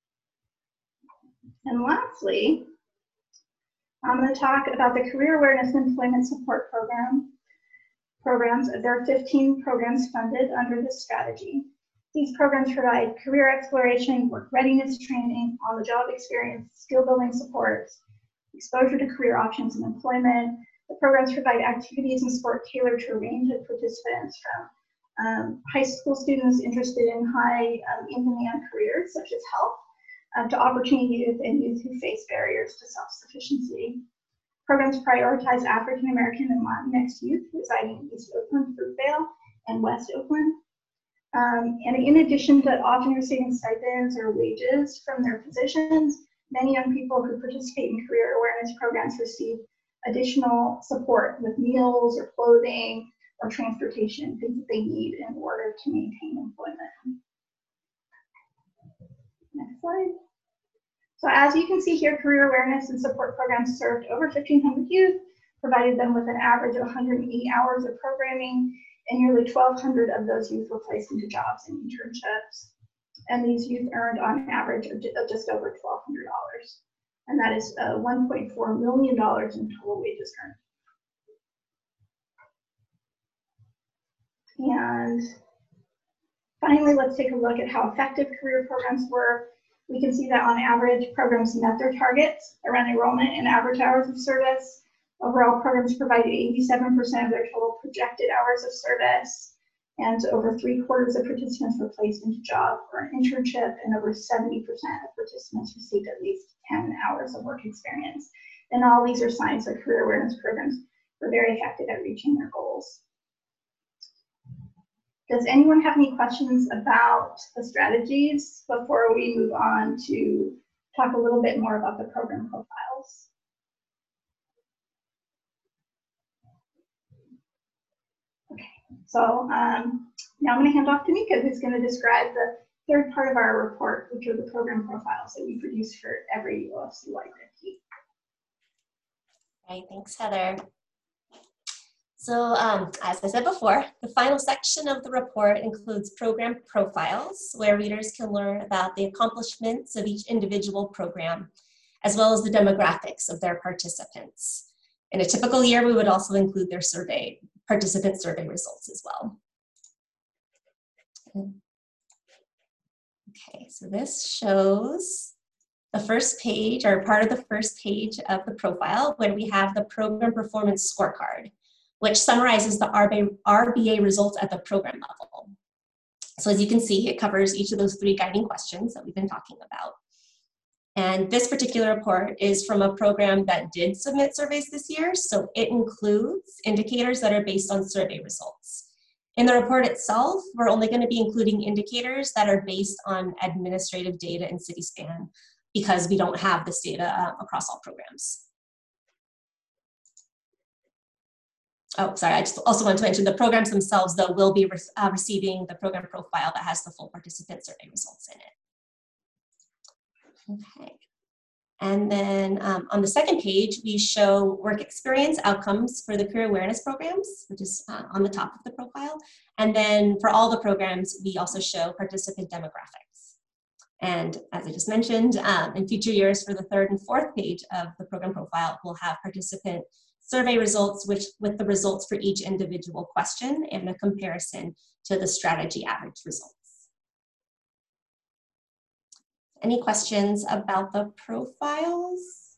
And lastly, I'm going to talk about the Career Awareness and Employment Support Program. Programs. There are fifteen programs funded under this strategy. These programs provide career exploration, work readiness training, on-the-job experience, skill building supports, exposure to career options and employment. The programs provide activities and support tailored to a range of participants, from um, high school students interested in high um, in-demand careers such as health, uh, to opportunity youth and youth who face barriers to self-sufficiency. Programs prioritize African American and Latinx youth residing in East Oakland, Fruitvale, and West Oakland. Um, and in addition to often receiving stipends or wages from their positions, many young people who participate in career awareness programs receive additional support with meals or clothing or transportation, things that they need in order to maintain employment. Next slide. So as you can see here, career awareness and support programs served over fifteen hundred youth, provided them with an average of one hundred eight hours of programming, and nearly twelve hundred of those youth were placed into jobs and internships. And these youth earned on average of just over twelve hundred dollars. And that is uh, one point four million dollars in total wages earned. And finally, let's take a look at how effective career programs were. We can see that on average, programs met their targets around enrollment and average hours of service. Overall, programs provided eighty-seven percent of their total projected hours of service, and over three quarters of participants were placed into job or an internship, and over seventy percent of participants received at least ten hours of work experience. And all these are signs that career awareness programs were very effective at reaching their goals. Does anyone have any questions about the strategies before we move on to talk a little bit more about the program profiles? Okay, so um, now I'm going to hand off to Mika, who's going to describe the third part of our report, which are the program profiles that we produce for every O F C Y grantee. Right, thanks, Heather. So um, as I said before, the final section of the report includes program profiles, where readers can learn about the accomplishments of each individual program, as well as the demographics of their participants. In a typical year, we would also include their survey, participant survey results as well. Okay, so this shows the first page, or part of the first page of the profile, when we have the program performance scorecard, which summarizes the R B A results at the program level. So as you can see, it covers each of those three guiding questions that we've been talking about. And this particular report is from a program that did submit surveys this year, so it includes indicators that are based on survey results. In the report itself, we're only going to be including indicators that are based on administrative data in CitySpan because we don't have this data uh, across all programs. Oh, sorry, I just also want to mention the programs themselves, though, will be re uh, receiving the program profile that has the full participant survey results in it. Okay. And then um, on the second page, we show work experience outcomes for the peer awareness programs, which is uh, on the top of the profile. And then for all the programs, we also show participant demographics. And as I just mentioned, um, in future years for the third and fourth page of the program profile, we'll have participant survey results which, with the results for each individual question and a comparison to the strategy average results. Any questions about the profiles?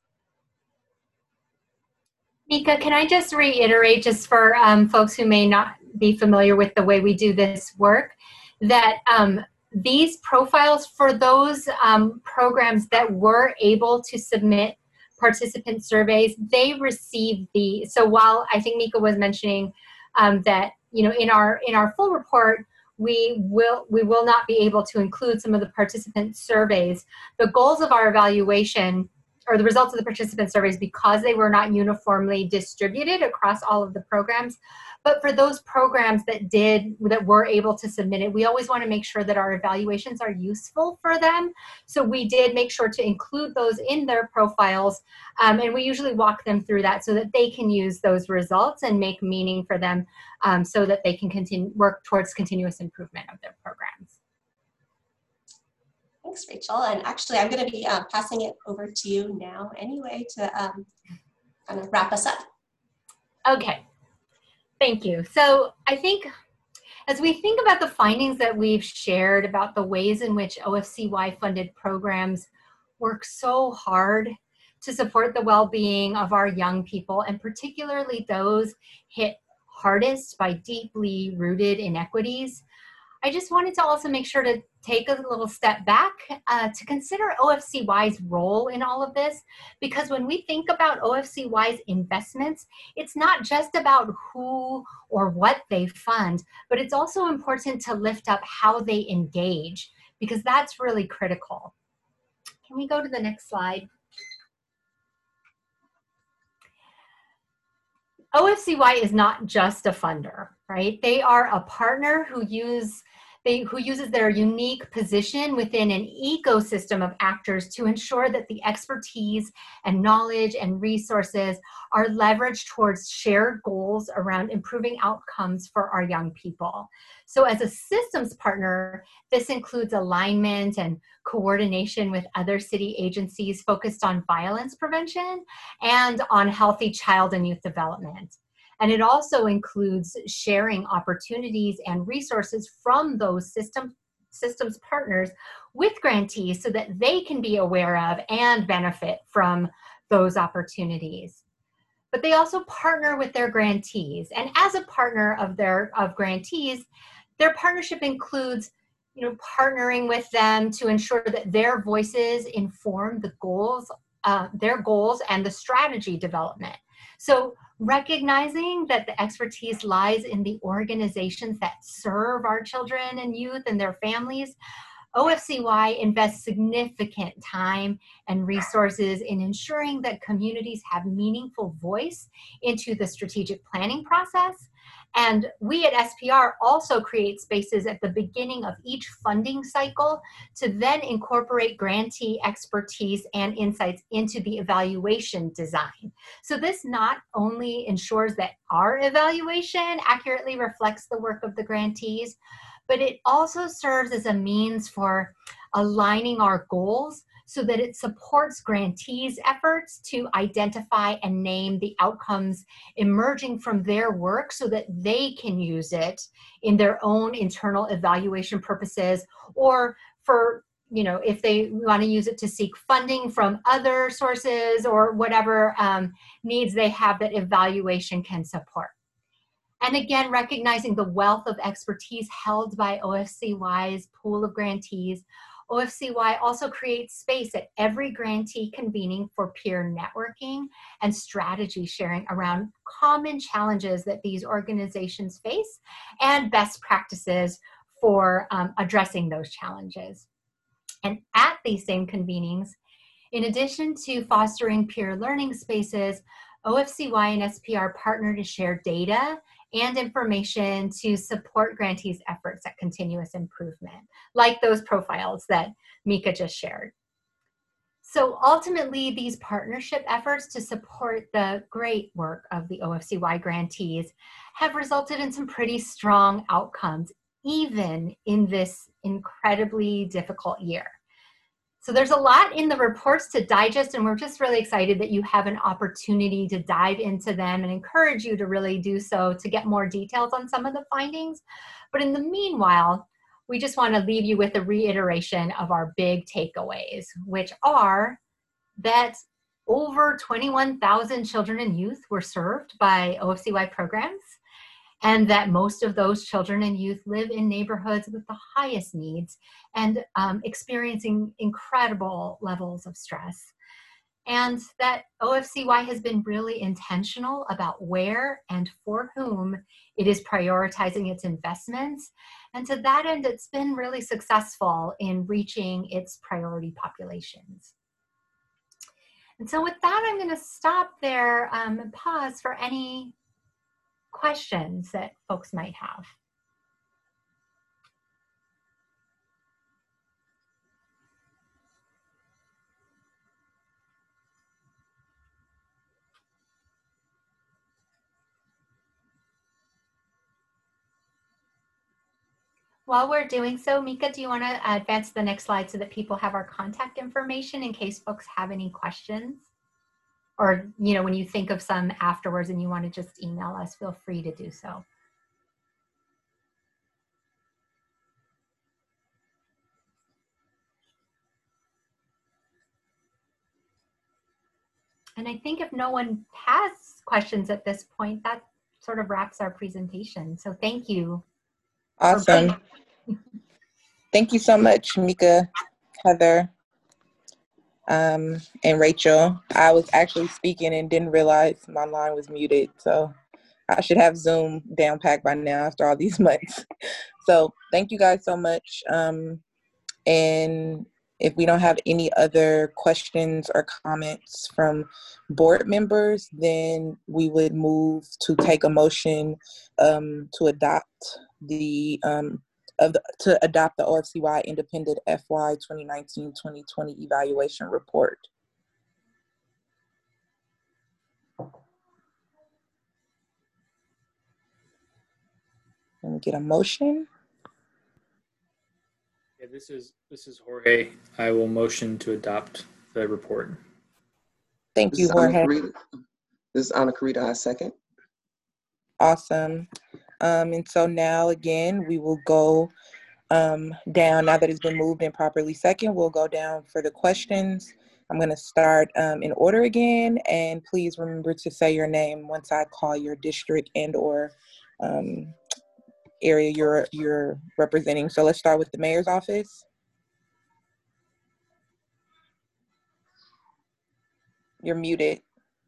Mika, can I just reiterate, just for um, folks who may not be familiar with the way we do this work, that um, these profiles for those um, programs that were able to submit participant surveys, they receive the, so while I think Mika was mentioning um, that, you know, in our, in our full report, we will, we will not be able to include some of the participant surveys. The goals of our evaluation, or the results of the participant surveys, because they were not uniformly distributed across all of the programs. But for those programs that did, that were able to submit it, we always want to make sure that our evaluations are useful for them. So we did make sure to include those in their profiles, um, and we usually walk them through that so that they can use those results and make meaning for them, um, so that they can continue work towards continuous improvement of their programs. Thanks, Rachel. And actually, I'm going to be uh, passing it over to you now anyway to um, kind of wrap us up. Okay. Thank you. So I think as we think about the findings that we've shared about the ways in which O F C Y funded programs work so hard to support the well-being of our young people, and particularly those hit hardest by deeply rooted inequities, I just wanted to also make sure to take a little step back uh, to consider O F C Y's role in all of this, because when we think about O F C Y's investments, it's not just about who or what they fund, but it's also important to lift up how they engage, because that's really critical. Can we go to the next slide? O F C Y is not just a funder, right? They are a partner who use They, who uses their unique position within an ecosystem of actors to ensure that the expertise and knowledge and resources are leveraged towards shared goals around improving outcomes for our young people. So as a systems partner, this includes alignment and coordination with other city agencies focused on violence prevention and on healthy child and youth development. And it also includes sharing opportunities and resources from those system, systems partners with grantees so that they can be aware of and benefit from those opportunities. But they also partner with their grantees. And as a partner of their of grantees, their partnership includes, you know, partnering with them to ensure that their voices inform the goals, uh, their goals and the strategy development. So recognizing that the expertise lies in the organizations that serve our children and youth and their families, O F C Y invests significant time and resources in ensuring that communities have meaningful voice into the strategic planning process. And we at S P R also create spaces at the beginning of each funding cycle to then incorporate grantee expertise and insights into the evaluation design. So this not only ensures that our evaluation accurately reflects the work of the grantees, but it also serves as a means for aligning our goals so that it supports grantees' efforts to identify and name the outcomes emerging from their work so that they can use it in their own internal evaluation purposes, or for, you know, if they want to use it to seek funding from other sources or whatever um, needs they have that evaluation can support. And again, recognizing the wealth of expertise held by O F C Y's pool of grantees, O F C Y also creates space at every grantee convening for peer networking and strategy sharing around common challenges that these organizations face and best practices for um, addressing those challenges. And at these same convenings, in addition to fostering peer learning spaces, O F C Y and S P R partner to share data and information to support grantees' efforts at continuous improvement, like those profiles that Mika just shared. So ultimately, these partnership efforts to support the great work of the O F C Y grantees have resulted in some pretty strong outcomes, even in this incredibly difficult year. So there's a lot in the reports to digest, and we're just really excited that you have an opportunity to dive into them and encourage you to really do so to get more details on some of the findings. But in the meanwhile, we just want to leave you with a reiteration of our big takeaways, which are that over twenty-one thousand children and youth were served by O F C Y programs, and that most of those children and youth live in neighborhoods with the highest needs and um, experiencing incredible levels of stress. And that O F C Y has been really intentional about where and for whom it is prioritizing its investments. And to that end, it's been really successful in reaching its priority populations. And so with that, I'm going to stop there um, and pause for any questions that folks might have. While we're doing so, Mika, do you want to advance to the next slide so that people have our contact information in case folks have any questions? Or, you know, when you think of some afterwards and you want to just email us, feel free to do so. And I think if no one has questions at this point, that sort of wraps our presentation. So thank you. Awesome. Thank you so much, Mika, Heather, um, and Rachel. I was actually speaking and didn't realize my line was muted. So I should have Zoom down packed by now after all these months. So thank you guys so much. Um, and if we don't have any other questions or comments from board members, then we would move to take a motion um, to adopt the um, of the, to adopt the O F C Y Independent F Y twenty nineteen twenty twenty Evaluation Report. Let me get a motion. Yeah, this is this is Jorge. I will motion to adopt the report. Thank This you, is Ana Jorge. Carita. This is Ana Carita, I second. Awesome. Um, and so now again, we will go um, down. Now that it's been moved and properly second, we'll go down for the questions. I'm going to start um, in order again, and please remember to say your name once I call your district and or um, area you're you're representing. So let's start with the mayor's office. You're muted.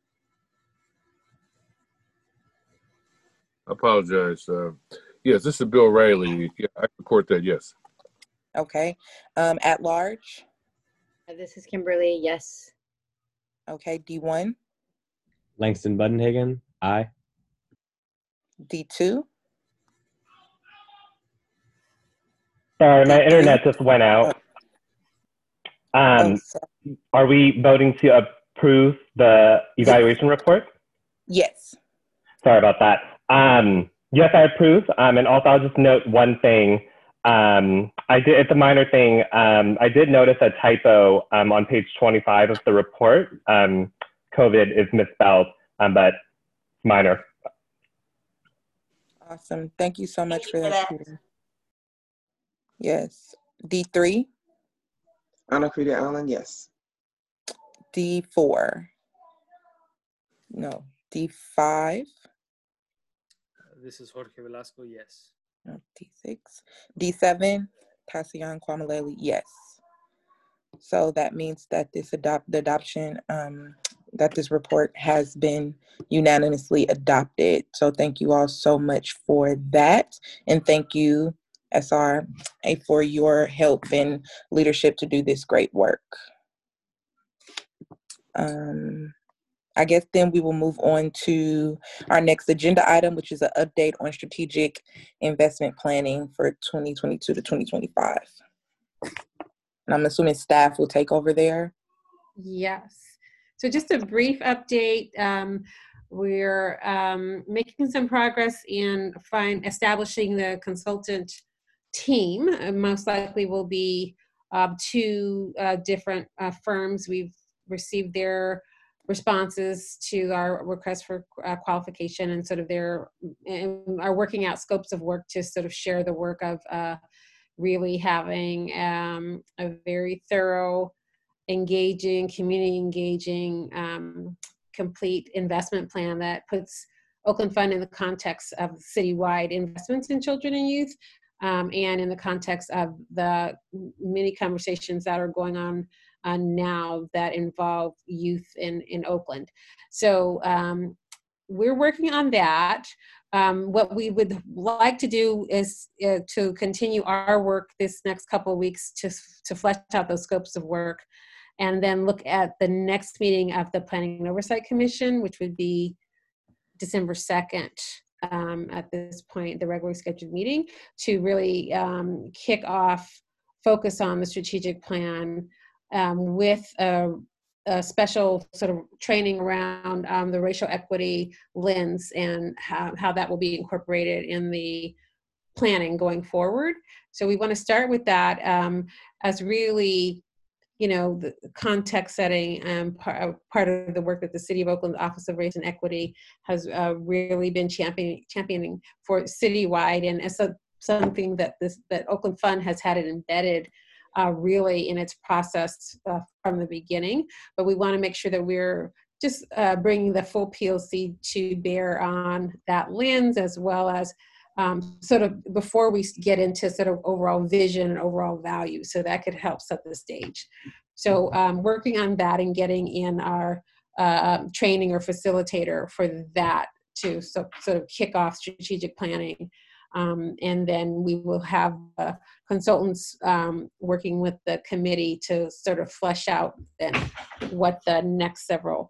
I apologize. Uh, yes, this is Bill Riley. Yeah, I support that, yes. Okay. Um, at large. This is Kimberly. Yes. Okay. D one. Langston Budenhagen. Aye. D two. Sorry, my internet just went out. Um, are we voting to approve the evaluation report? Yes. Sorry about that. Um, yes, I approve. Um, and also, I'll just note one thing. Um, I did, it's a minor thing. Um, I did notice a typo um, on page twenty-five of the report. Um, COVID is misspelled, um, but minor. Awesome. Thank you so much Thank for you for that, that. Peter. Yes. D three, Ana Crida Allen, yes. D four. No, D five. This is Jorge Velasco, yes. No, D six. D seven, Tasian Kwamaleli, yes. So that means that this adopt the adoption, um, that this report has been unanimously adopted. So thank you all so much for that. And thank you, S R A, for your help and leadership to do this great work. Um, I guess then we will move on to our next agenda item, which is an update on strategic investment planning for twenty twenty-two to twenty twenty-five. And I'm assuming staff will take over there. Yes. So just a brief update. Um, we're um, making some progress in find, establishing the consultant team. Uh, most likely will be uh, two uh, different uh, firms. We've received their responses to our request for uh, qualification and sort of their, and are working out scopes of work to sort of share the work of uh, really having um, a very thorough, engaging, community engaging, um, complete investment plan that puts Oakland Fund in the context of citywide investments in children and youth, um, and in the context of the many conversations that are going on uh, now that involve youth in, in Oakland. So um, we're working on that. Um, what we would like to do is uh, to continue our work this next couple of weeks to, to flesh out those scopes of work, and then look at the next meeting of the Planning and Oversight Commission, which would be December second um, at this point, the regularly scheduled meeting, to really um, kick off, focus on the strategic plan um, with a, a special sort of training around um, the racial equity lens and how, how that will be incorporated in the planning going forward. So we want to start with that um, as really, you know, the context setting and part, part of the work that the City of Oakland Office of Race and Equity has uh, really been championing, championing for citywide, and as a, something that this that Oakland Fund has had it embedded uh, really in its process uh, from the beginning. But we want to make sure that we're just uh, bringing the full P L C to bear on that lens, as well as Um, sort of before we get into sort of overall vision and overall value, so that could help set the stage. So um, working on that and getting in our uh, training or facilitator for that to so, sort of kick off strategic planning. Um, and then we will have uh, consultants um, working with the committee to sort of flesh out then what the next several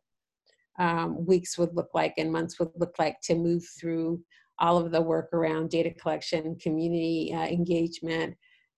um, weeks would look like and months would look like to move through all of the work around data collection, community uh, engagement,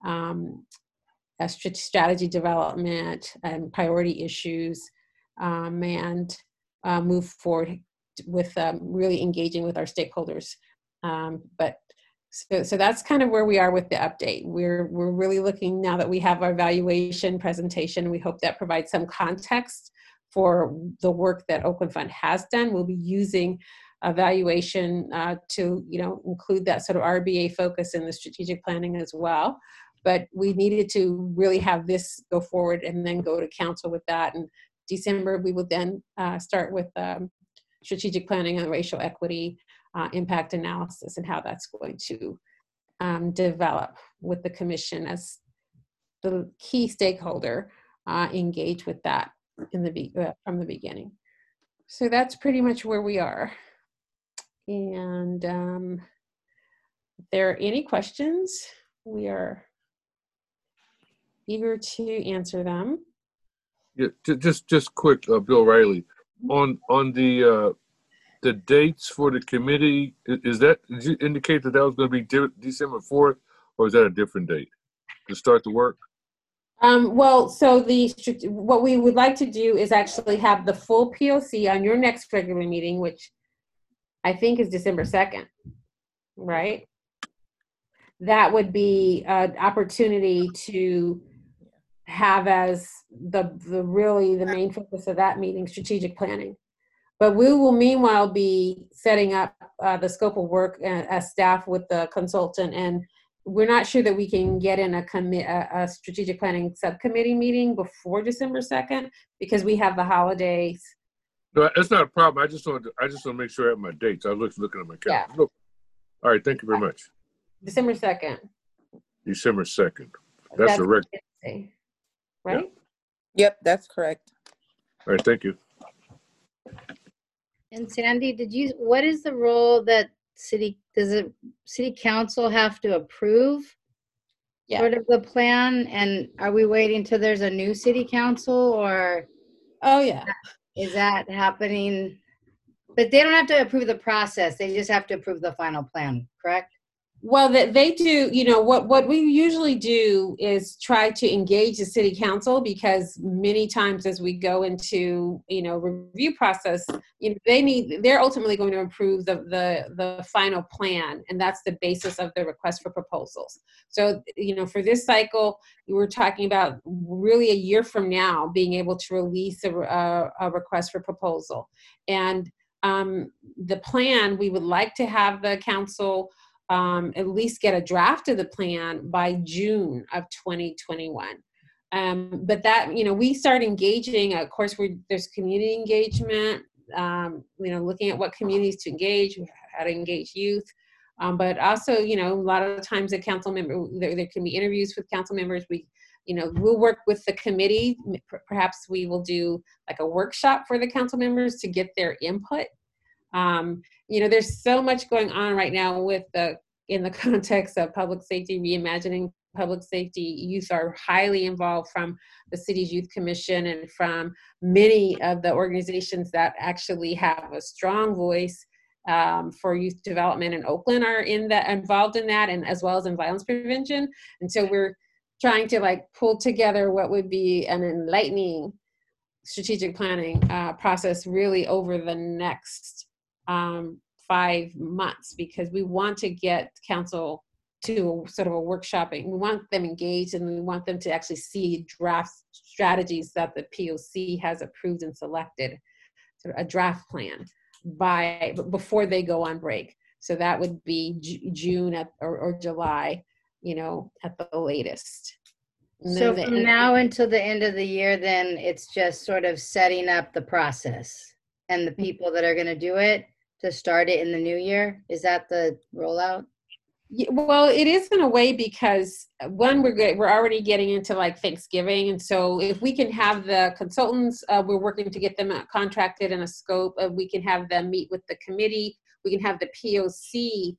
um, uh, strategy development, and priority issues, um, and uh, move forward with um, really engaging with our stakeholders. Um, but so, so that's kind of where we are with the update. We're we're really looking, now that we have our evaluation presentation, we hope that provides some context for the work that Oakland Fund has done. We'll be using evaluation uh, to, you know, include that sort of R B A focus in the strategic planning as well. But we needed to really have this go forward and then go to council with that. In December, we will then uh, start with um, strategic planning and racial equity uh, impact analysis and how that's going to um, develop with the commission as the key stakeholder, uh, engage with that in the be uh, from the beginning. So that's pretty much where we are. And um, if there are any questions, we are eager to answer them. Yeah, ju- just just quick, uh, Bill Riley, on on the uh, the dates for the committee. i- Is that, did you indicate that that was going to be de- December fourth, or is that a different date to start the work? Um, well, so the strat- what we would like to do is actually have the full P O C on your next regular meeting, which I think is December second, right? that would be an opportunity to have as the, the really the main focus of that meeting, strategic planning. But we will meanwhile be setting up uh, the scope of work uh, as staff with the consultant, and we're not sure that we can get in a, commi- a, a strategic planning subcommittee meeting before December second because we have the holidays. No, that's not a problem. I just want to, I just want to make sure I have my dates. I was looking at my calendar. Yeah. Look. All right, thank you very much. December second. December second. That's, that's a record. Right? Yeah. Yep, that's correct. All right, thank you. And Sandy, did you, what is the role that city, does it, city council have to approve yeah. sort of the plan? And are we waiting till there's a new city council, or? Oh yeah. Is that happening? But they don't have to approve the process. They just have to approve the final plan, correct? Well, they, they do, you know, what, what we usually do is try to engage the city council, because many times as we go into, you know, review process, you know, they need, they're ultimately going to approve the, the, the final plan. And that's the basis of the request for proposals. So, you know, for this cycle, we were talking about really a year from now being able to release a, a, a request for proposal. And um, the plan, we would like to have the council Um, at least get a draft of the plan by June of twenty twenty-one. Um, but that, you know, we start engaging, of course, we there's community engagement, um, you know, looking at what communities to engage, how to engage youth. Um, but also, you know, a lot of times the council member, there, there can be interviews with council members. We, you know, we'll work with the committee. Perhaps we will do like a workshop for the council members to get their input. Um, you know, there's so much going on right now with the, in the context of public safety, reimagining public safety. Youth are highly involved from the city's youth commission and from many of the organizations that actually have a strong voice um, for youth development in Oakland are in that, involved in that, and as well as in violence prevention. And so we're trying to like pull together what would be an enlightening strategic planning uh, process really over the next Um, five months, because we want to get council to a, sort of a workshopping. We want them engaged, and we want them to actually see draft strategies that the P O C has approved and selected, sort of a draft plan by before they go on break. So that would be J- June at, or, or July, you know, at the latest. And so the, from now until the end of the year, then it's just sort of setting up the process and the people that are going to do it to start it in the new year. Is that the rollout? Yeah, well, it is in a way, because one, we're good, we're already getting into like Thanksgiving, and so if we can have the consultants, uh, we're working to get them contracted in a scope. Uh, we can have them meet with the committee. We can have the P O C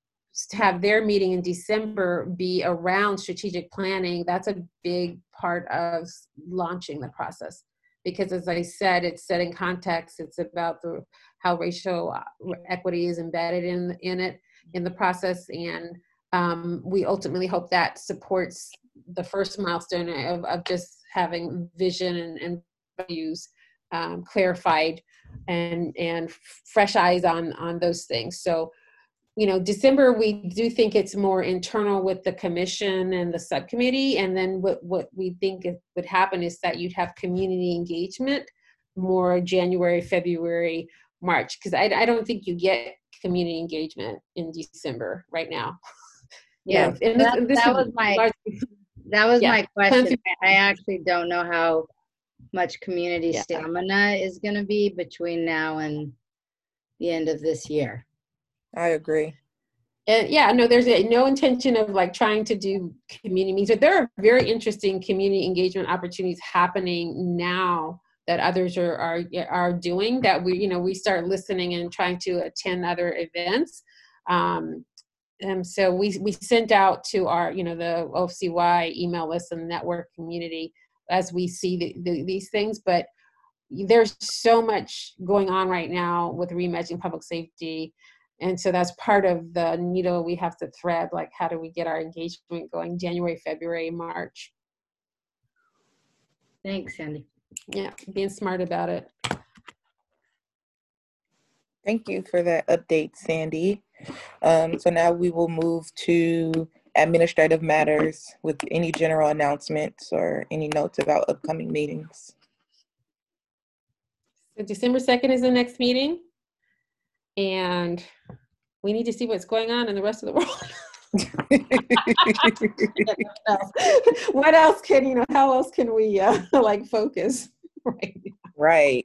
to have their meeting in December be around strategic planning. That's a big part of launching the process, because as I said, it's setting context. It's about the how racial equity is embedded in in it, in the process. And um, we ultimately hope that supports the first milestone of, of just having vision and, and values um, clarified and, and fresh eyes on, on those things. So, you know, December, we do think it's more internal with the commission and the subcommittee. And then what, what we think would happen is that you'd have community engagement more January, February, March, because I, I don't think you get community engagement in December right now. Yeah, know, and that, this, this that was my largely, that was yeah. my question. I actually don't know how much community Yeah. stamina is going to be between now and the end of this year. I agree. And yeah, no, there's a, no intention of like trying to do community meetings, but there are very interesting community engagement opportunities happening now that others are, are, are doing, that we, you know, we start listening and trying to attend other events. Um, and so we, we sent out to our, you know, the O F C Y email list and network community as we see the, the, these things, but there's so much going on right now with reimagining public safety. And so that's part of the needle we have to thread, like how do we get our engagement going January, February, March. Thanks, Sandy. Yeah, being smart about it. Thank you for that update, Sandy. Um, so now we will move to administrative matters with any general announcements or any notes about upcoming meetings. So December second is the next meeting. And we need to see what's going on in the rest of the world. What else can, you know, how else can we uh, like focus right now? Right.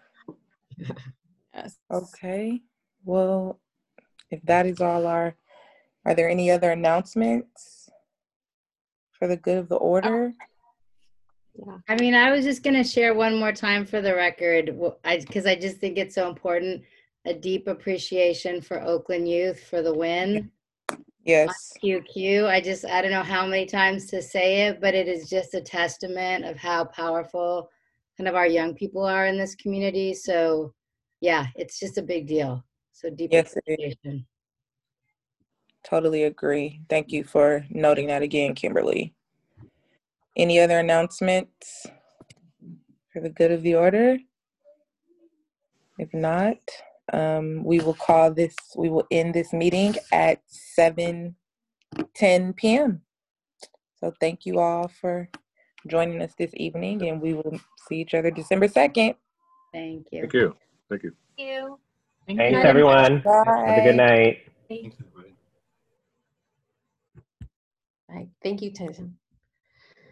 Yes. Okay. Well, if that is all our, are there any other announcements for the good of the order? Yeah. I mean, I was just going to share one more time for the record, because I, I just think it's so important. A deep appreciation for Oakland Youth for the win. Yes. Q Q. I just, I don't know how many times to say it, but it is just a testament of how powerful kind of our young people are in this community. So yeah, it's just a big deal. So deep yes, appreciation. Totally agree. Thank you for noting that again, Kimberly. Any other announcements for the good of the order? If not, um, we will call this, we will end this meeting at seven ten p m So thank you all for joining us this evening, and we will see each other December second. Thank you. Thank you. Thank you. Thank you. Thank Thanks, you. everyone. Bye. Have a good night. Right. Thank you, Tyson.